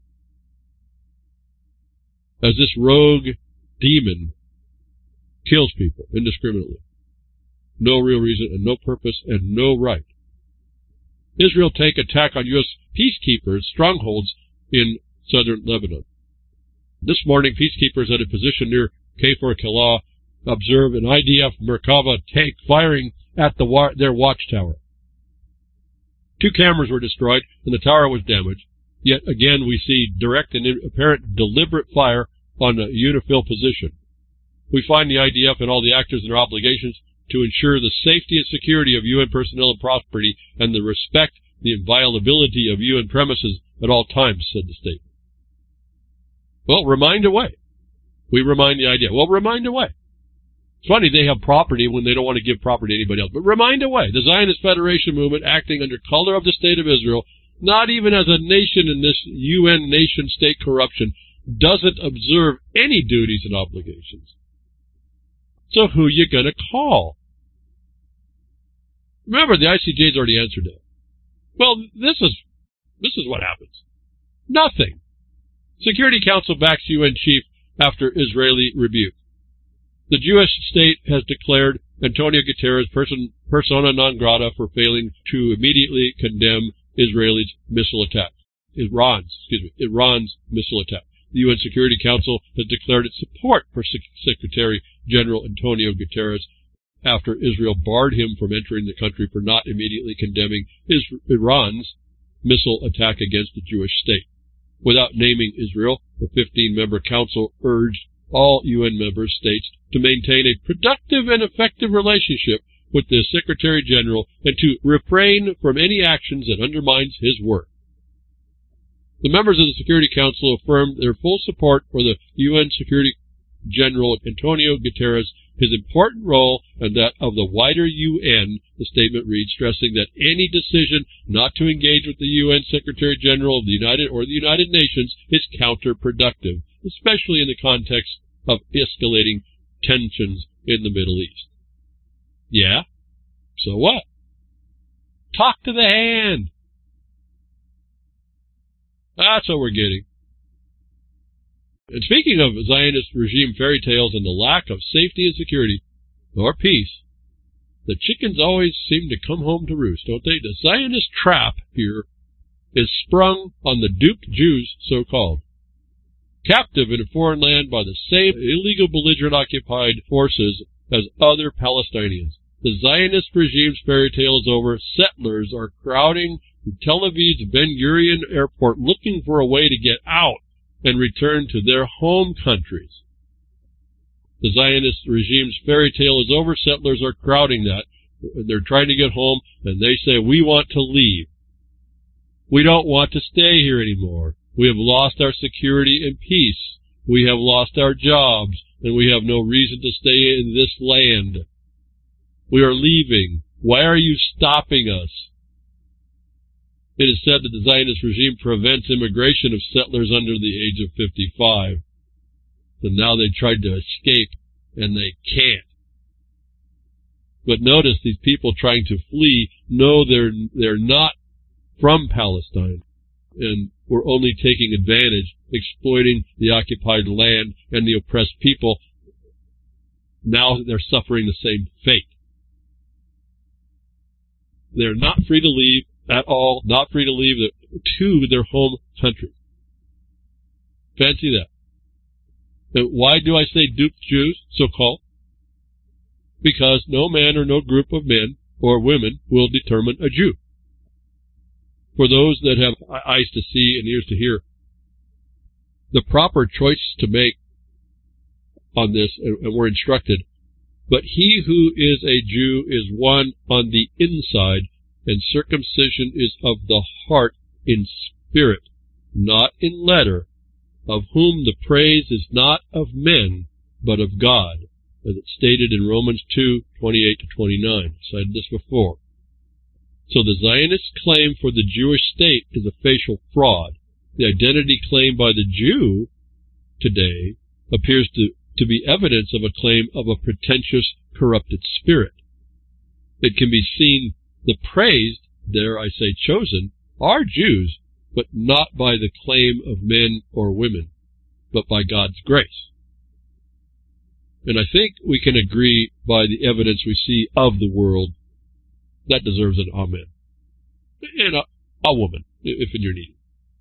as this rogue demon kills people indiscriminately. No real reason and no purpose and no right. Israel take attack on U.S. peacekeepers' strongholds in southern Lebanon. This morning, peacekeepers at a position near Kfar Kala observe an IDF Merkava tank firing at their watchtower. 2 cameras were destroyed and the tower was damaged. Yet again we see direct and apparent deliberate fire on a UNIFIL position. We find the IDF and all the actors in their obligations to ensure the safety and security of UN personnel and property and the respect, the inviolability of UN premises at all times, said the statement. Well, remind away. We remind the IDF. Well, remind away. It's funny, they have property when they don't want to give property to anybody else. But remind away, the Zionist Federation movement acting under color of the State of Israel, not even as a nation in this UN nation-state corruption, doesn't observe any duties and obligations. So who you going to call? Remember, the ICJ's already answered that. Well, this is what happens. Nothing. Security Council backs UN chief after Israeli rebuke. The Jewish state has declared Antonio Guterres persona non grata for failing to immediately condemn Iran's missile attack. The UN Security Council has declared its support for Secretary General Antonio Guterres after Israel barred him from entering the country for not immediately condemning Iran's missile attack against the Jewish state. Without naming Israel, the 15-member council urged all UN member states to maintain a productive and effective relationship with the Secretary General and to refrain from any actions that undermines his work. The members of the Security Council affirmed their full support for the UN Security General Antonio Guterres, his important role, and that of the wider UN, the statement reads, stressing that any decision not to engage with the UN Secretary General of the United Nations is counterproductive, especially in the context of escalating tensions in the Middle East. Yeah? So what? Talk to the hand. That's what we're getting. And speaking of Zionist regime fairy tales and the lack of safety and security, or peace, the chickens always seem to come home to roost, don't they? The Zionist trap here is sprung on the duped Jews, so-called, captive in a foreign land by the same illegal belligerent occupied forces as other Palestinians. The Zionist regime's fairy tale is over. Settlers are crowding Tel Aviv's Ben Gurion airport looking for a way to get out and return to their home countries. The Zionist regime's fairy tale is over. Settlers are crowding that. They're trying to get home, and they say, we want to leave. We don't want to stay here anymore. We have lost our security and peace. We have lost our jobs, and we have no reason to stay in this land. We are leaving. Why are you stopping us? It is said that the Zionist regime prevents immigration of settlers under the age of 55. So now they tried to escape, and they can't. But notice these people trying to flee know they're not from Palestine, and we're only taking advantage, exploiting the occupied land and the oppressed people. Now they're suffering the same fate. They're not free to leave at all, not free to leave to their home country. Fancy that. And why do I say duped Jews, so-called? Because no man or no group of men or women will determine a Jew. For those that have eyes to see and ears to hear, the proper choice to make on this, and we're instructed, but he who is a Jew is one on the inside, and circumcision is of the heart in spirit, not in letter, of whom the praise is not of men, but of God, as it's stated in Romans 2:28-29. Cited this before. So the Zionist claim for the Jewish state is a facial fraud. The identity claimed by the Jew today appears to be evidence of a claim of a pretentious, corrupted spirit. It can be seen the praised, dare I say chosen, are Jews, but not by the claim of men or women, but by God's grace. And I think we can agree by the evidence we see of the world that deserves an amen. And a woman, if you're needed.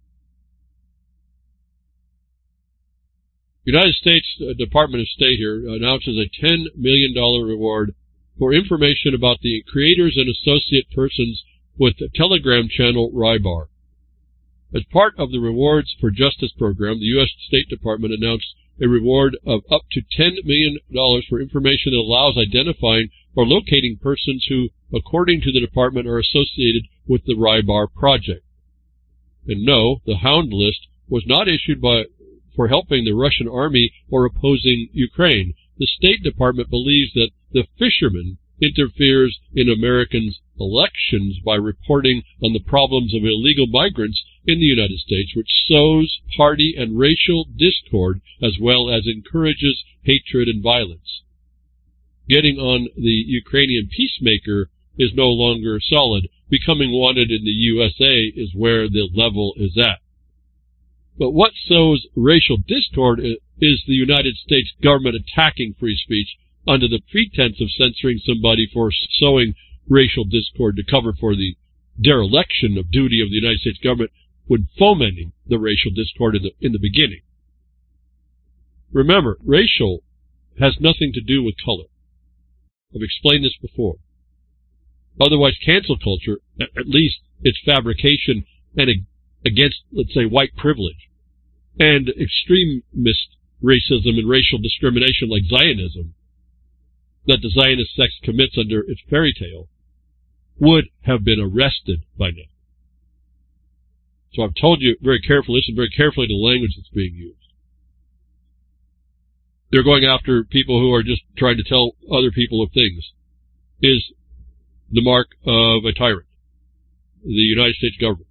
United States Department of State here announces a $10 million reward for information about the creators and associate persons with the Telegram channel Rybar. As part of the Rewards for Justice program, the U.S. State Department announced a reward of up to $10 million for information that allows identifying or locating persons who, according to the department, are associated with the Rybar project. And no, the Hound list was not issued for helping the Russian army or opposing Ukraine. The State Department believes that the fisherman interferes in Americans' elections by reporting on the problems of illegal migrants in the United States, which sows party and racial discord as well as encourages hatred and violence. Getting on the Ukrainian peacemaker is no longer solid. Becoming wanted in the USA is where the level is at. But what sows racial discord is the United States government attacking free speech under the pretense of censoring somebody for sowing racial discord to cover for the dereliction of duty of the United States government when fomenting the racial discord in the beginning. Remember, racial has nothing to do with color. I've explained this before. Otherwise, cancel culture, at least its fabrication and against, let's say, white privilege, and extremist racism and racial discrimination like Zionism, that the Zionist sect commits under its fairy tale, would have been arrested by now. So I've told you very carefully, listen very carefully to the language that's being used. They're going after people who are just trying to tell other people of things. Is the mark of a tyrant, the United States government.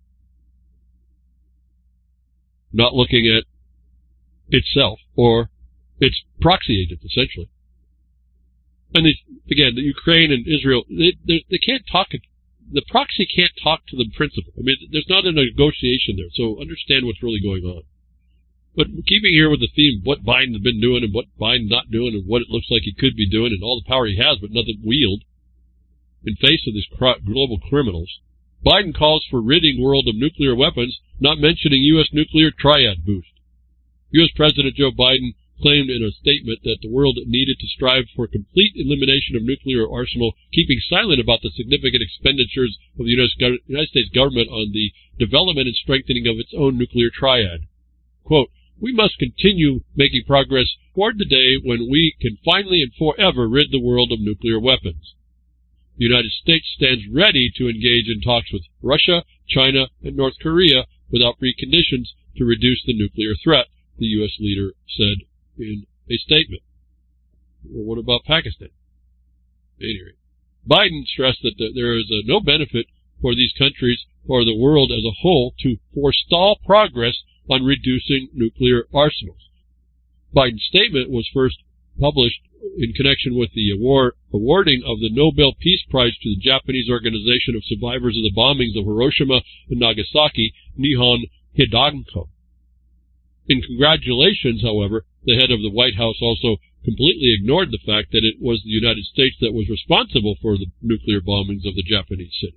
Not looking at itself or its proxy agents, essentially. And again, the Ukraine and Israel, they can't talk. The proxy can't talk to the principal. I mean, there's not a negotiation there. So understand what's really going on. But keeping here with the theme of what Biden's been doing and what Biden's not doing and what it looks like he could be doing and all the power he has but nothing wield in face of these global criminals, Biden calls for ridding world of nuclear weapons, not mentioning U.S. nuclear triad boost. U.S. President Joe Biden claimed in a statement that the world needed to strive for complete elimination of nuclear arsenal, keeping silent about the significant expenditures of the United States government on the development and strengthening of its own nuclear triad. Quote, "We must continue making progress toward the day when we can finally and forever rid the world of nuclear weapons. The United States stands ready to engage in talks with Russia, China, and North Korea without preconditions to reduce the nuclear threat," the U.S. leader said in a statement. Well, what about Pakistan? Anyway, Biden stressed that there is no benefit for these countries or the world as a whole to forestall progress on reducing nuclear arsenals. Biden's statement was first published in connection with the awarding of the Nobel Peace Prize to the Japanese Organization of Survivors of the Bombings of Hiroshima and Nagasaki, Nihon Hidanko. In congratulations, however, the head of the White House also completely ignored the fact that it was the United States that was responsible for the nuclear bombings of the Japanese cities.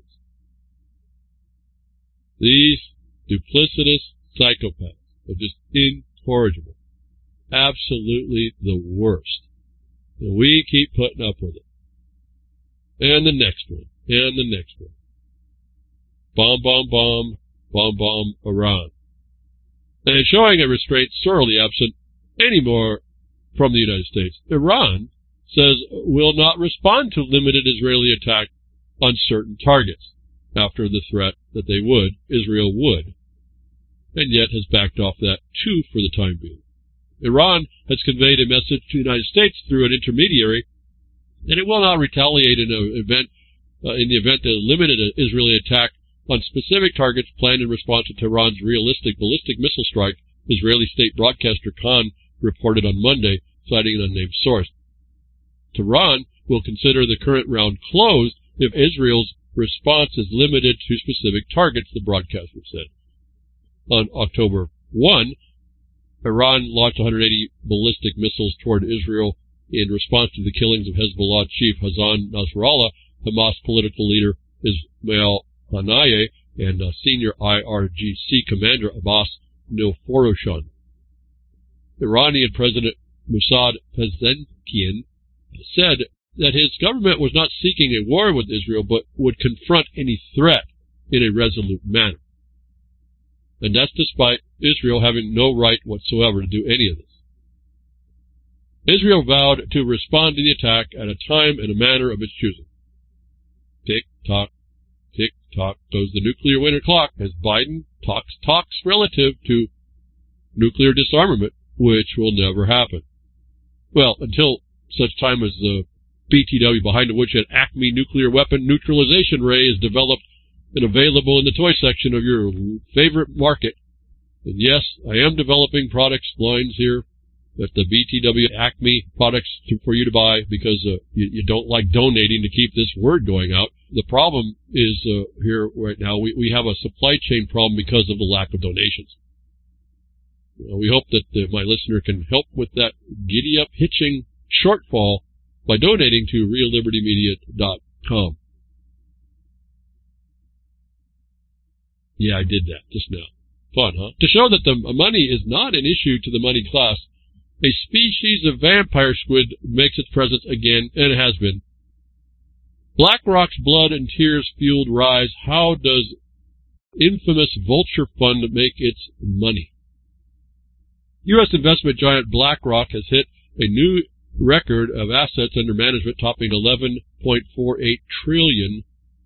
These duplicitous psychopaths are just incorrigible. Absolutely the worst. And we keep putting up with it. And the next one. And the next one. Bomb, bomb, bomb. Bomb, bomb, Iran. And showing a restraint sorely absent anymore from the United States, Iran says will not respond to limited Israeli attack on certain targets after the threat that they would, Israel would, and yet has backed off that too for the time being. Iran has conveyed a message to the United States through an intermediary that it will not retaliate in the event that a limited Israeli attack on specific targets planned in response to Tehran's realistic ballistic missile strike, Israeli state broadcaster Khan reported on Monday, citing an unnamed source. Tehran will consider the current round closed if Israel's response is limited to specific targets, the broadcaster said. On October 1, Iran launched 180 ballistic missiles toward Israel in response to the killings of Hezbollah chief Hassan Nasrallah, Hamas political leader Ismail Haniyeh, and senior IRGC commander Abbas Nilforoshan. Iranian President Mossad Pezeshkian said that his government was not seeking a war with Israel, but would confront any threat in a resolute manner. And that's despite Israel having no right whatsoever to do any of this. Israel vowed to respond to the attack at a time and a manner of its choosing. Tick-tock, tick-tock goes the nuclear winter clock as Biden talks relative to nuclear disarmament, which will never happen. Well, until such time as the BTW behind the woodshed Acme nuclear weapon neutralization ray is developed and available in the toy section of your favorite market. And yes, I am developing products lines here at the BTW Acme products for you to buy because you don't like donating to keep this word going out. The problem is here right now, we have a supply chain problem because of the lack of donations. We hope that my listener can help with that giddy-up hitching shortfall by donating to reallibertymedia.com. Yeah, I did that just now. Fun, huh? To show that the money is not an issue to the money class, a species of vampire squid makes its presence again, and it has been. BlackRock's blood and tears fueled rise. How does infamous vulture fund make its money? U.S. investment giant BlackRock has hit a new record of assets under management topping 11.48 trillion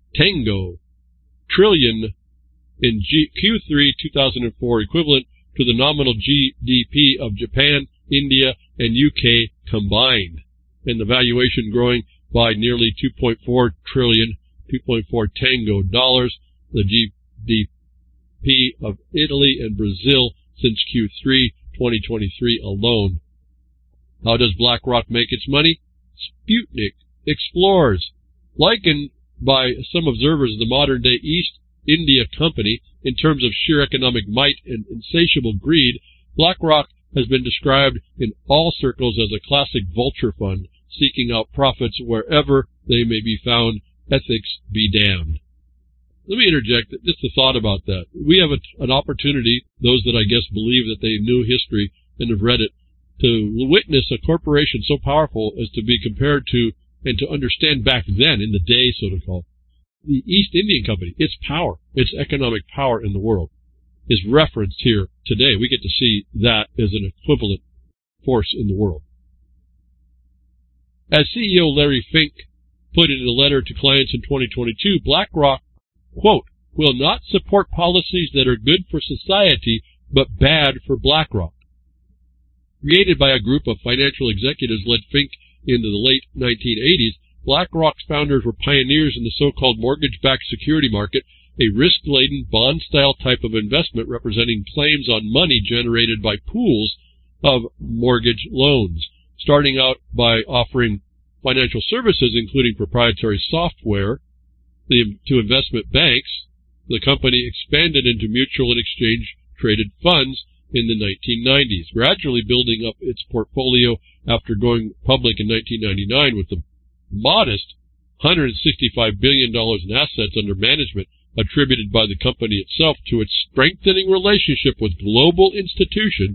in Q3 2004, equivalent to the nominal GDP of Japan, India, and UK combined, and the valuation growing by nearly 2.4 tango dollars, the GDP of Italy and Brazil since Q3 2023 alone. How does BlackRock make its money? Sputnik explores. Likened by some observers of the modern-day East India Company in terms of sheer economic might and insatiable greed, BlackRock has been described in all circles as a classic vulture fund, seeking out profits wherever they may be found. Ethics be damned. Let me interject just a thought about that. We have an opportunity, those that I guess believe that they knew history and have read it, to witness a corporation so powerful as to be compared to and to understand back then, in the day, so to call, the East Indian Company. Its power, its economic power in the world, is referenced here today. We get to see that as an equivalent force in the world. As CEO Larry Fink put it in a letter to clients in 2022, BlackRock, quote, will not support policies that are good for society but bad for BlackRock. Created by a group of financial executives led Fink into the late 1980s, BlackRock's founders were pioneers in the so-called mortgage-backed security market, a risk-laden bond-style type of investment representing claims on money generated by pools of mortgage loans. Starting out by offering financial services, including proprietary software, to investment banks, the company expanded into mutual and exchange-traded funds in the 1990s, gradually building up its portfolio after going public in 1999 with the modest $165 billion in assets under management attributed by the company itself to its strengthening relationship with global institutions.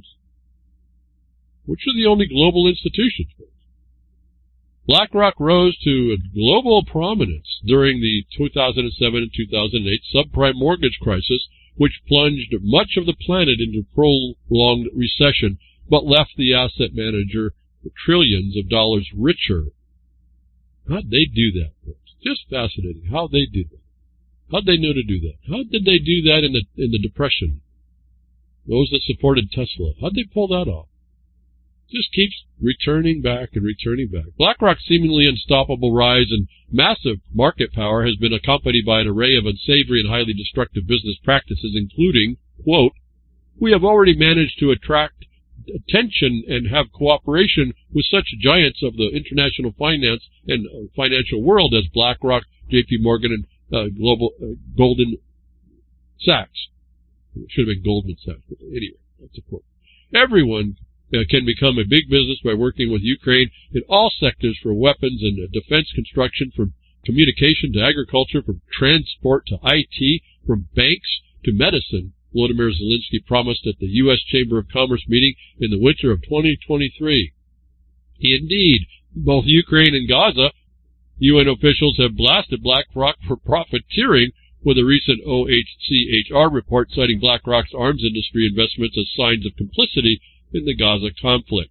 Which are the only global institutions? BlackRock rose to global prominence during the 2007 and 2008 subprime mortgage crisis, which plunged much of the planet into prolonged recession, but left the asset manager trillions of dollars richer. How'd they do that? Just fascinating how they did that. How'd they know to do that? How did they do that in the Depression? Those that supported Tesla, how'd they pull that off? Just keeps returning back and returning back. BlackRock's seemingly unstoppable rise and massive market power has been accompanied by an array of unsavory and highly destructive business practices, including, quote, "We have already managed to attract attention and have cooperation with such giants of the international finance and financial world as BlackRock, J.P. Morgan, and Goldman Sachs." It should have been Goldman Sachs, but anyway, that's a quote. Everyone can become a big business by working with Ukraine in all sectors, from weapons and defense construction, from communication to agriculture, from transport to IT, from banks to medicine. Volodymyr Zelensky promised at the U.S. Chamber of Commerce meeting in the winter of 2023. Indeed, both Ukraine and Gaza, UN officials have blasted BlackRock for profiteering, with a recent OHCHR report citing BlackRock's arms industry investments as signs of complicity in the Gaza conflict.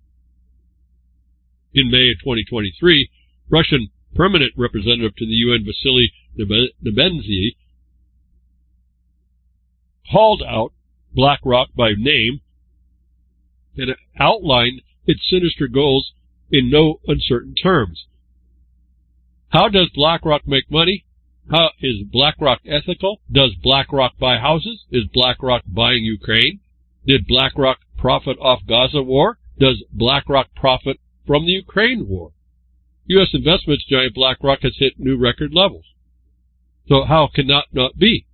In May of 2023, Russian permanent representative to the UN, Vasily Nebenzia, called out BlackRock by name and outlined its sinister goals in no uncertain terms. How does BlackRock make money? How is BlackRock ethical? Does BlackRock buy houses? Is BlackRock buying Ukraine? Did BlackRock profit off Gaza war? Does BlackRock profit from the Ukraine war? U.S. investments giant BlackRock has hit new record levels. So how can that not be?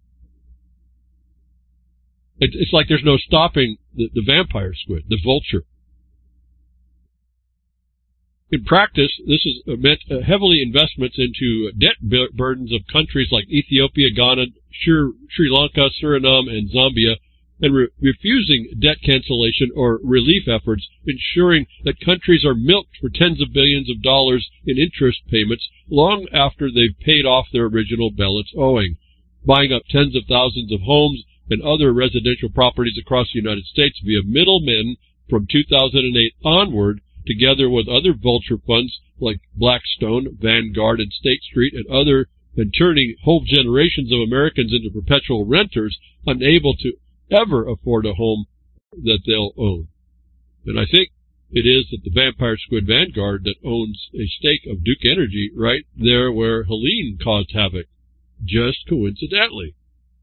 It's like there's no stopping the vampire squid, the vulture. In practice, this has meant heavily investments into debt burdens of countries like Ethiopia, Ghana, Sri Lanka, Suriname, and Zambia, and refusing debt cancellation or relief efforts, ensuring that countries are milked for tens of billions of dollars in interest payments long after they've paid off their original balance owing, buying up tens of thousands of homes and other residential properties across the United States via middlemen from 2008 onward, together with other vulture funds like Blackstone, Vanguard, and State Street and turning whole generations of Americans into perpetual renters, unable to ever afford a home that they'll own. And I think it is that the vampire squid Vanguard that owns a stake of Duke Energy right there where Helene caused havoc, just coincidentally.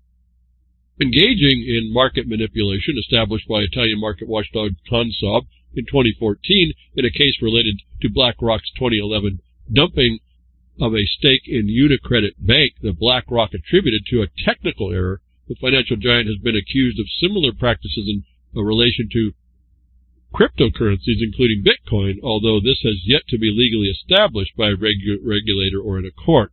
Engaging in market manipulation established by Italian market watchdog Consob in 2014 in a case related to BlackRock's 2011 dumping of a stake in Unicredit Bank that BlackRock attributed to a technical error, the financial giant has been accused of similar practices in relation to cryptocurrencies, including Bitcoin, although this has yet to be legally established by a regulator or in a court.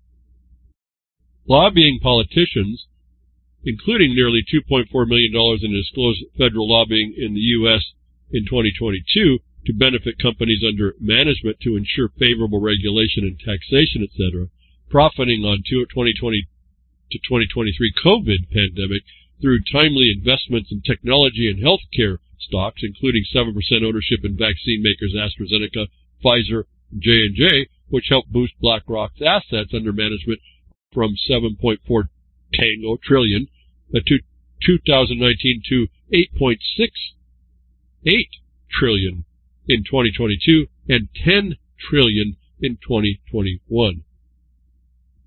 Lobbying politicians, including nearly $2.4 million in disclosed federal lobbying in the U.S. in 2022 to benefit companies under management to ensure favorable regulation and taxation, etc., profiting on 2020 to 2023 COVID pandemic through timely investments in technology and healthcare stocks, including 7% ownership in vaccine makers AstraZeneca, Pfizer, and J&J, which helped boost BlackRock's assets under management from 7.4 trillion to 2019 to 8.68 trillion in 2022 and 10 trillion in 2021.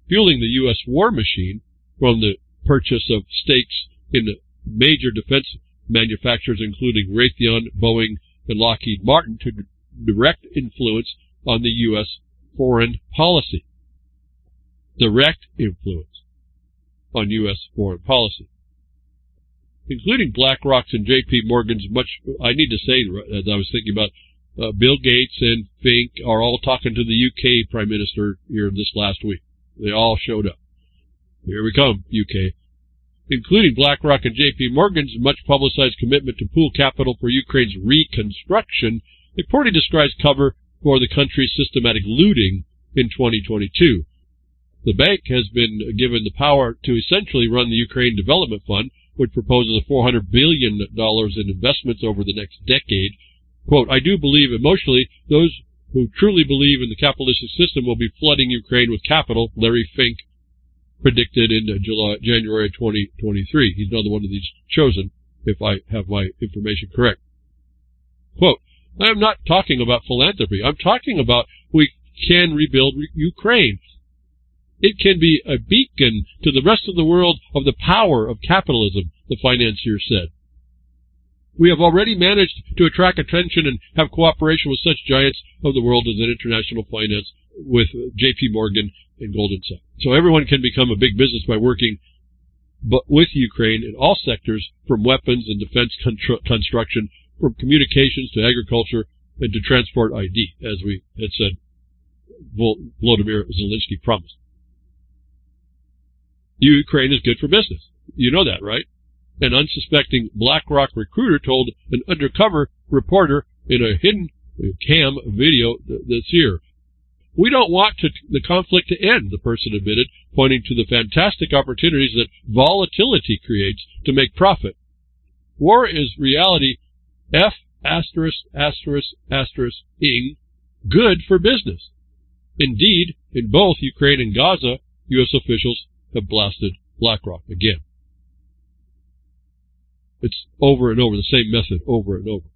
fueling the U.S. war machine from the purchase of stakes in major defense manufacturers, including Raytheon, Boeing, and Lockheed Martin, to direct influence on the U.S. foreign policy. Direct influence on U.S. foreign policy. Including BlackRock's and J.P. Morgan's I need to say, as I was thinking about, Bill Gates and Fink are all talking to the U.K. Prime Minister here this last week. They all showed up. Here we come, UK. Including BlackRock and J.P. Morgan's much-publicized commitment to pool capital for Ukraine's reconstruction, the reporting describes cover for the country's systematic looting in 2022. The bank has been given the power to essentially run the Ukraine Development Fund, which proposes $400 billion in investments over the next decade. Quote, I do believe emotionally those who truly believe in the capitalistic system will be flooding Ukraine with capital, Larry Fink predicted in January 2023. He's another one of these chosen, if I have my information correct. Quote, I am not talking about philanthropy. I'm talking about we can rebuild Ukraine. It can be a beacon to the rest of the world of the power of capitalism, the financier said. We have already managed to attract attention and have cooperation with such giants of the world as in international finance with J.P. Morgan and Goldman Sachs. So everyone can become a big business by working with Ukraine in all sectors, from weapons and defense construction, from communications to agriculture, and to transport ID, as we had said Volodymyr Zelensky promised. Ukraine is good for business. You know that, right? An unsuspecting BlackRock recruiter told an undercover reporter in a hidden cam video this year. We don't want the conflict to end, the person admitted, pointing to the fantastic opportunities that volatility creates to make profit. War is reality F***ing good for business. Indeed, in both Ukraine and Gaza, U.S. officials have blasted BlackRock again. It's over and over, the same method over and over.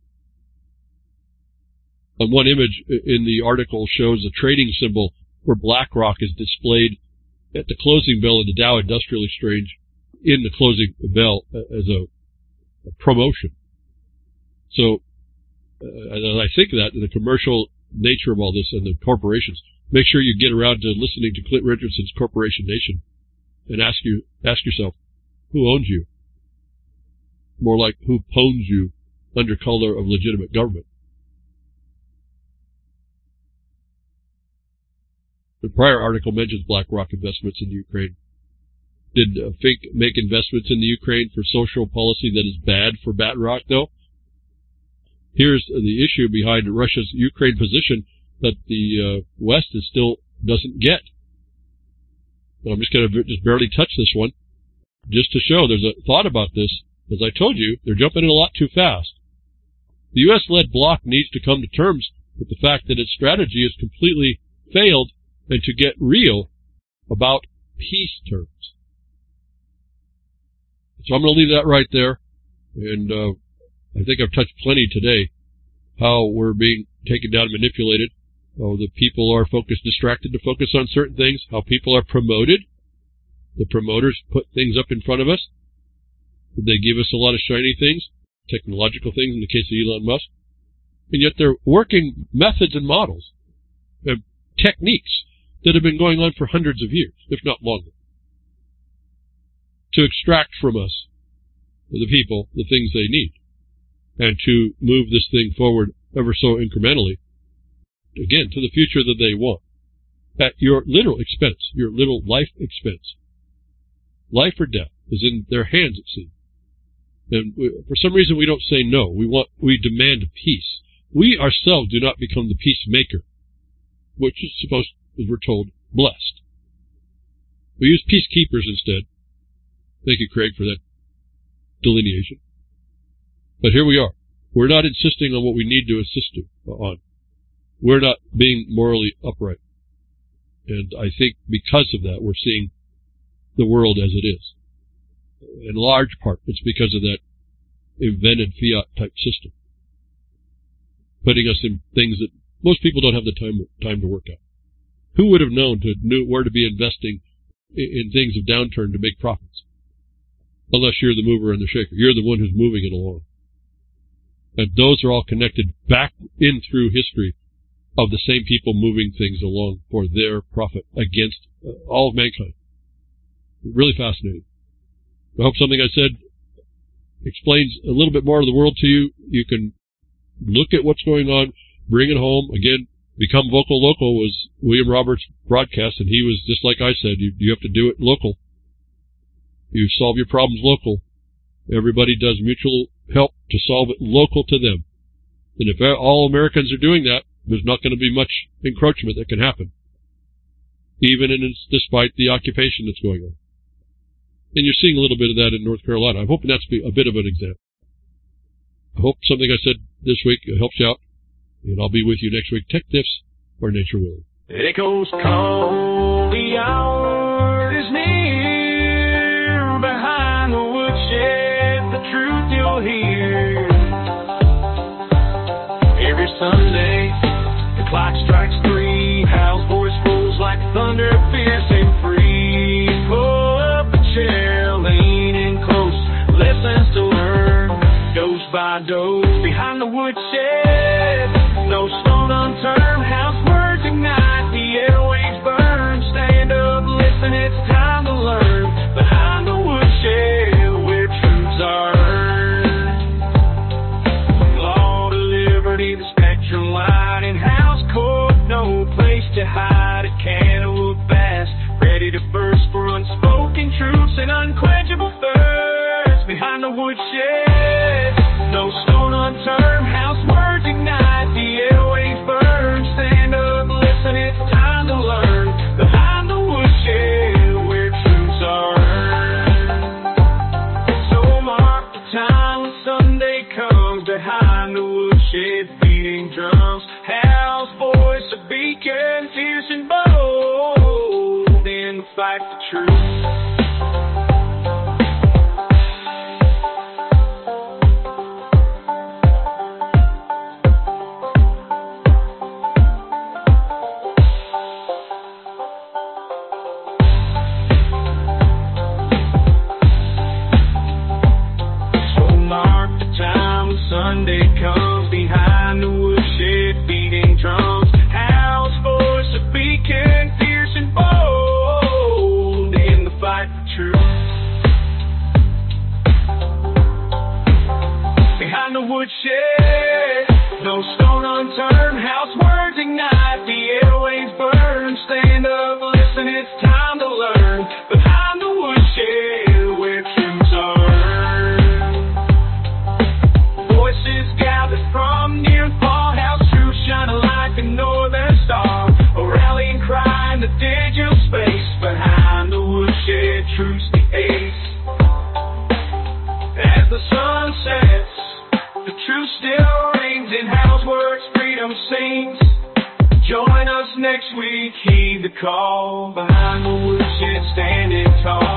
On one image in the article shows a trading symbol where BlackRock is displayed at the closing bell of the Dow Industrial Exchange in the closing bell as a promotion. So, as I think of that, the commercial nature of all this and the corporations, make sure you get around to listening to Clint Richardson's Corporation Nation and ask yourself, who owns you? More like, who pwns you under color of legitimate government? The prior article mentions BlackRock investments in Ukraine. Did Fink make investments in the Ukraine for social policy that is bad for BlackRock, though? Here's the issue behind Russia's Ukraine position that the West still doesn't get. And I'm just going to just barely touch this one, just to show there's a thought about this. As I told you, they're jumping in a lot too fast. The U.S.-led bloc needs to come to terms with the fact that its strategy has completely failed and to get real about peace terms. So I'm going to leave that right there. And I think I've touched plenty today how we're being taken down and manipulated, how the people are distracted to focus on certain things, how people are promoted. The promoters put things up in front of us. They give us a lot of shiny things, technological things in the case of Elon Musk, and yet they're working methods and models, techniques that have been going on for hundreds of years, if not longer, to extract from us, the people, the things they need, and to move this thing forward ever so incrementally, again, to the future that they want, at your literal expense, your little life expense. Life or death is in their hands, it seems. And for some reason, we don't say no. We demand peace. We ourselves do not become the peacemaker, which is supposed, as we're told, blessed. We use peacekeepers instead. Thank you, Craig, for that delineation. But here we are. We're not insisting on what we need to insist on. We're not being morally upright. And I think because of that, we're seeing the world as it is. In large part, it's because of that invented fiat-type system, putting us in things that most people don't have the time to work out. Who would have known where to be investing in things of downturn to make profits. Unless you're the mover and the shaker. You're the one who's moving it along. And those are all connected back in through history of the same people moving things along for their profit against all of mankind. Really fascinating. I hope something I said explains a little bit more of the world to you. You can look at what's going on, bring it home. Again, Become Vocal Local was William Roberts' broadcast, and he was just like I said, you have to do it local. You solve your problems local. Everybody does mutual help to solve it local to them. And if all Americans are doing that, there's not going to be much encroachment that can happen, even despite the occupation that's going on. And you're seeing a little bit of that in North Carolina. I'm hoping that's a bit of an example. I hope something I said this week helps you out, and I'll be with you next week. Tech Tips or Nature Willing. It echoes cold, the hour is near. Behind the woodshed, the truth you'll hear. Every Sunday, the clock strikes 3. Hal's voice rolls like thunder, fierce and free. Pull up a chair, lean in close, listens to learn. Dose by dose, behind the woodshed, no stone unturned. Hal's words ignite, the airwaves burn. Stand up, listen, it's time to learn. Behind the woodshed, where truths are earned. Law to liberty, the spectrum light in Hal's court. No place to hide, it can't look fast. Ready to burst for unspoken truths and unquenchable thirst. Behind the woodshed, no stone unturned. Hal's words ignite, the airwaves burn. Stand up, listen, it's time to learn. Behind the woodshed, where truths are earned. So mark the time when Sunday comes. Behind the woodshed, beating drums. Hal's voice a beacon, fierce and bold in the fight for truth. Sunday comes, behind the woodshed, beating drums. Hal's voice a beacon, fierce and bold in the fight for truth. Behind the woodshed, no stone unturned. Hal's words ignite, the airwaves burn. Stand up, listen, it's time to learn. Behind the woodshed, where truths are earned. Voices gathered from near and far. Hal's truth shining like a northern star. A rallying cry in the digital space. Behind the woodshed, truth's the ace. As the sun sets, the truth still rings. In Hal's words, freedom sings. Join us next week, heed the call. Behind the woodshed, standing tall.